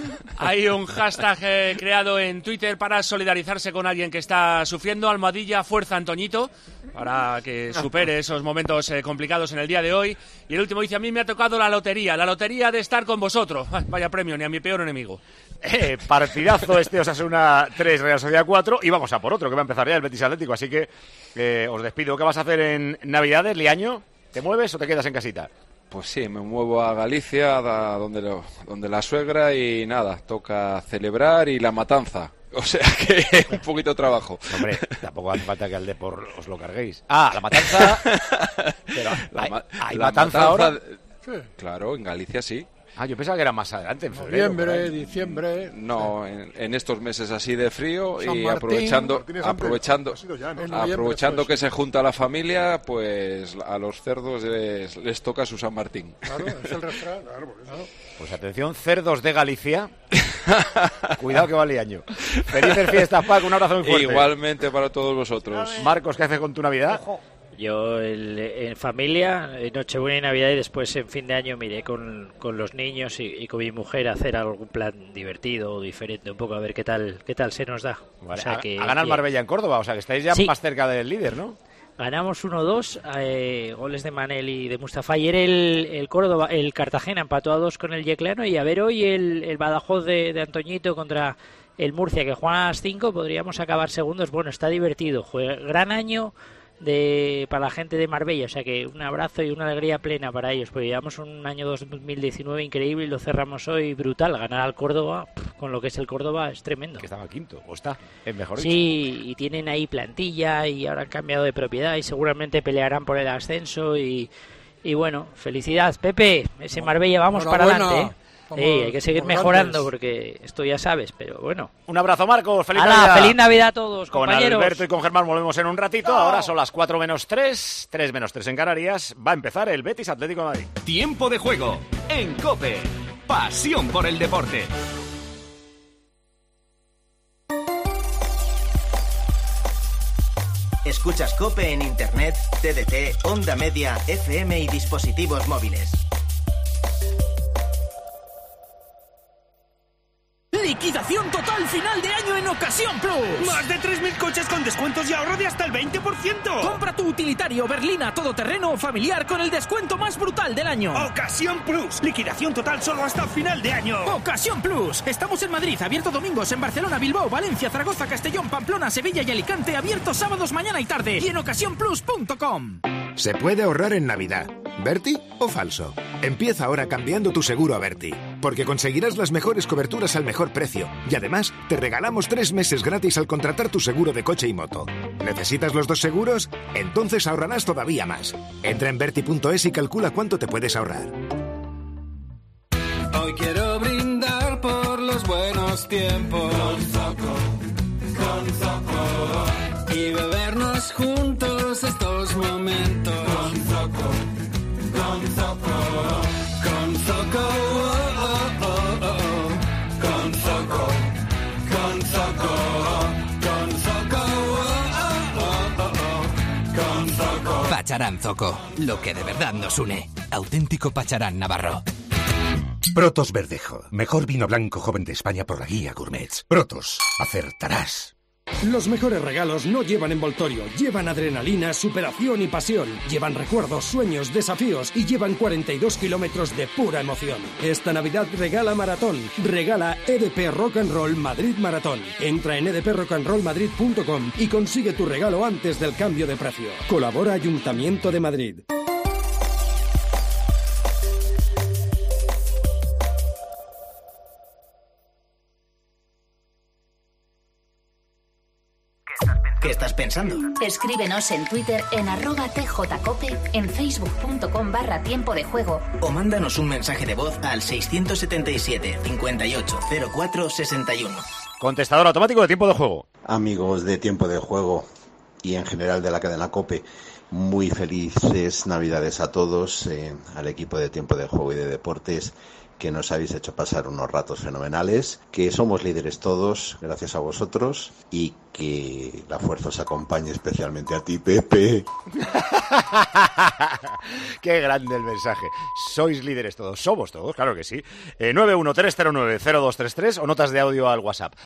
Hay un hashtag creado en Twitter para solidarizarse con alguien que está sufriendo, almohadilla Fuerza Antoñito, para que supere esos momentos complicados en el día de hoy. Y el último dice, a mí me ha tocado la lotería de estar con vosotros. Vaya premio, ni a mi peor enemigo. Partidazo Osasuna 3, Real Sociedad 4, y vamos a por otro, que va a empezar ya el Betis Atlético, así que os despido. ¿Qué vas a hacer en Navidades, Liaño? ¿Te mueves o te quedas en casita? Pues sí, me muevo a Galicia, donde la suegra, y nada, toca celebrar y la matanza. O sea que un poquito de trabajo. Hombre, tampoco hace falta que al Depor os lo carguéis. La matanza. Pero ¿hay matanza ahora? Sí. Claro, en Galicia sí. Yo pensaba que era más adelante, en febrero. Noviembre, diciembre. No, en estos meses así de frío San y Martín, aprovechando que se junta la familia, pues a los cerdos les toca su San Martín. Claro, es el refrán. Claro. Pues atención, cerdos de Galicia. Cuidado que vale año. Felices fiestas, Paco, un abrazo muy fuerte. Igualmente para todos vosotros. Marcos, ¿qué haces con tu Navidad? Yo en familia, en Nochebuena y Navidad, y después en fin de año me iré con los niños y con mi mujer a hacer algún plan divertido o diferente, un poco a ver qué tal se nos da. Vale, o sea, a ganar Marbella en Córdoba, o sea que estáis ya más cerca del líder, ¿no? Ganamos 1-2, goles de Manel y de Mustafa. Ayer el Cartagena empató a 2 con el Yeclano, y a ver hoy el Badajoz de Antoñito contra el Murcia, que juegan a las 5, podríamos acabar segundos. Bueno, está divertido, gran año para la gente de Marbella, o sea que un abrazo y una alegría plena para ellos, porque llevamos un año 2019 increíble y lo cerramos hoy brutal. Ganar al Córdoba, con lo que es el Córdoba, es tremendo. Que estaba quinto, o está, es mejor dicho. Sí, y tienen ahí plantilla y ahora han cambiado de propiedad y seguramente pelearán por el ascenso y bueno, felicidades, Pepe, ese Marbella, vamos para adelante, hay que seguir mejorando porque esto ya sabes, pero bueno. Un abrazo, Marcos, feliz Navidad. Feliz Navidad a todos, compañeros. Con Alberto y con Germán volvemos en un ratito. Ahora son las 4 menos 3, 3 menos 3 en Canarias. Va a empezar el Betis Atlético de Madrid. Tiempo de juego en COPE. Pasión por el deporte. Escuchas COPE en Internet, TDT, Onda Media, FM y dispositivos móviles. Liquidación total final de año en Ocasión Plus. Más de 3.000 coches con descuentos y ahorro de hasta el 20%. Compra tu utilitario berlina todoterreno o familiar con el descuento más brutal del año. Ocasión Plus. Liquidación total solo hasta final de año. Ocasión Plus. Estamos en Madrid, abierto domingos, en Barcelona, Bilbao, Valencia, Zaragoza, Castellón, Pamplona, Sevilla y Alicante, abierto sábados, mañana y tarde. Y en ocasiónplus.com. Se puede ahorrar en Navidad. ¿Berti o falso? Empieza ahora cambiando tu seguro a Berti, porque conseguirás las mejores coberturas al mejor precio y además te regalamos 3 meses gratis al contratar tu seguro de coche y moto. ¿Necesitas los 2 seguros? Entonces ahorrarás todavía más. Entra en Berti.es y calcula cuánto te puedes ahorrar. Hoy quiero brindar por los buenos tiempos con Zoco, y bebernos juntos estos momentos con Zoco. Zoco, con Zoco, con Zoco, con Zoco, con Zoco, con Zoco. Pacharán Zoco, lo que de verdad nos une. Auténtico Pacharán Navarro. Protos Verdejo, mejor vino blanco joven de España por la guía Gourmets. Protos, acertarás. Los mejores regalos no llevan envoltorio, llevan adrenalina, superación y pasión. Llevan recuerdos, sueños, desafíos y llevan 42 kilómetros de pura emoción. Esta Navidad regala maratón. Regala EDP Rock and Roll Madrid Maratón. Entra en edprockandrollmadrid.com y consigue tu regalo antes del cambio de precio. Colabora Ayuntamiento de Madrid. ¿Qué estás pensando? Escríbenos en Twitter en @tjcope, en facebook.com/tiempo de juego. O mándanos un mensaje de voz al 677 58 04 61. Contestador automático de Tiempo de Juego. Amigos de Tiempo de Juego y en general de la cadena COPE, muy felices Navidades a todos, al equipo de Tiempo de Juego y de Deportes, que nos habéis hecho pasar unos ratos fenomenales, que somos líderes todos, gracias a vosotros, y que la fuerza os acompañe especialmente a ti, Pepe. Qué grande el mensaje. Sois líderes todos, somos todos, claro que sí. 913090233 o notas de audio al WhatsApp.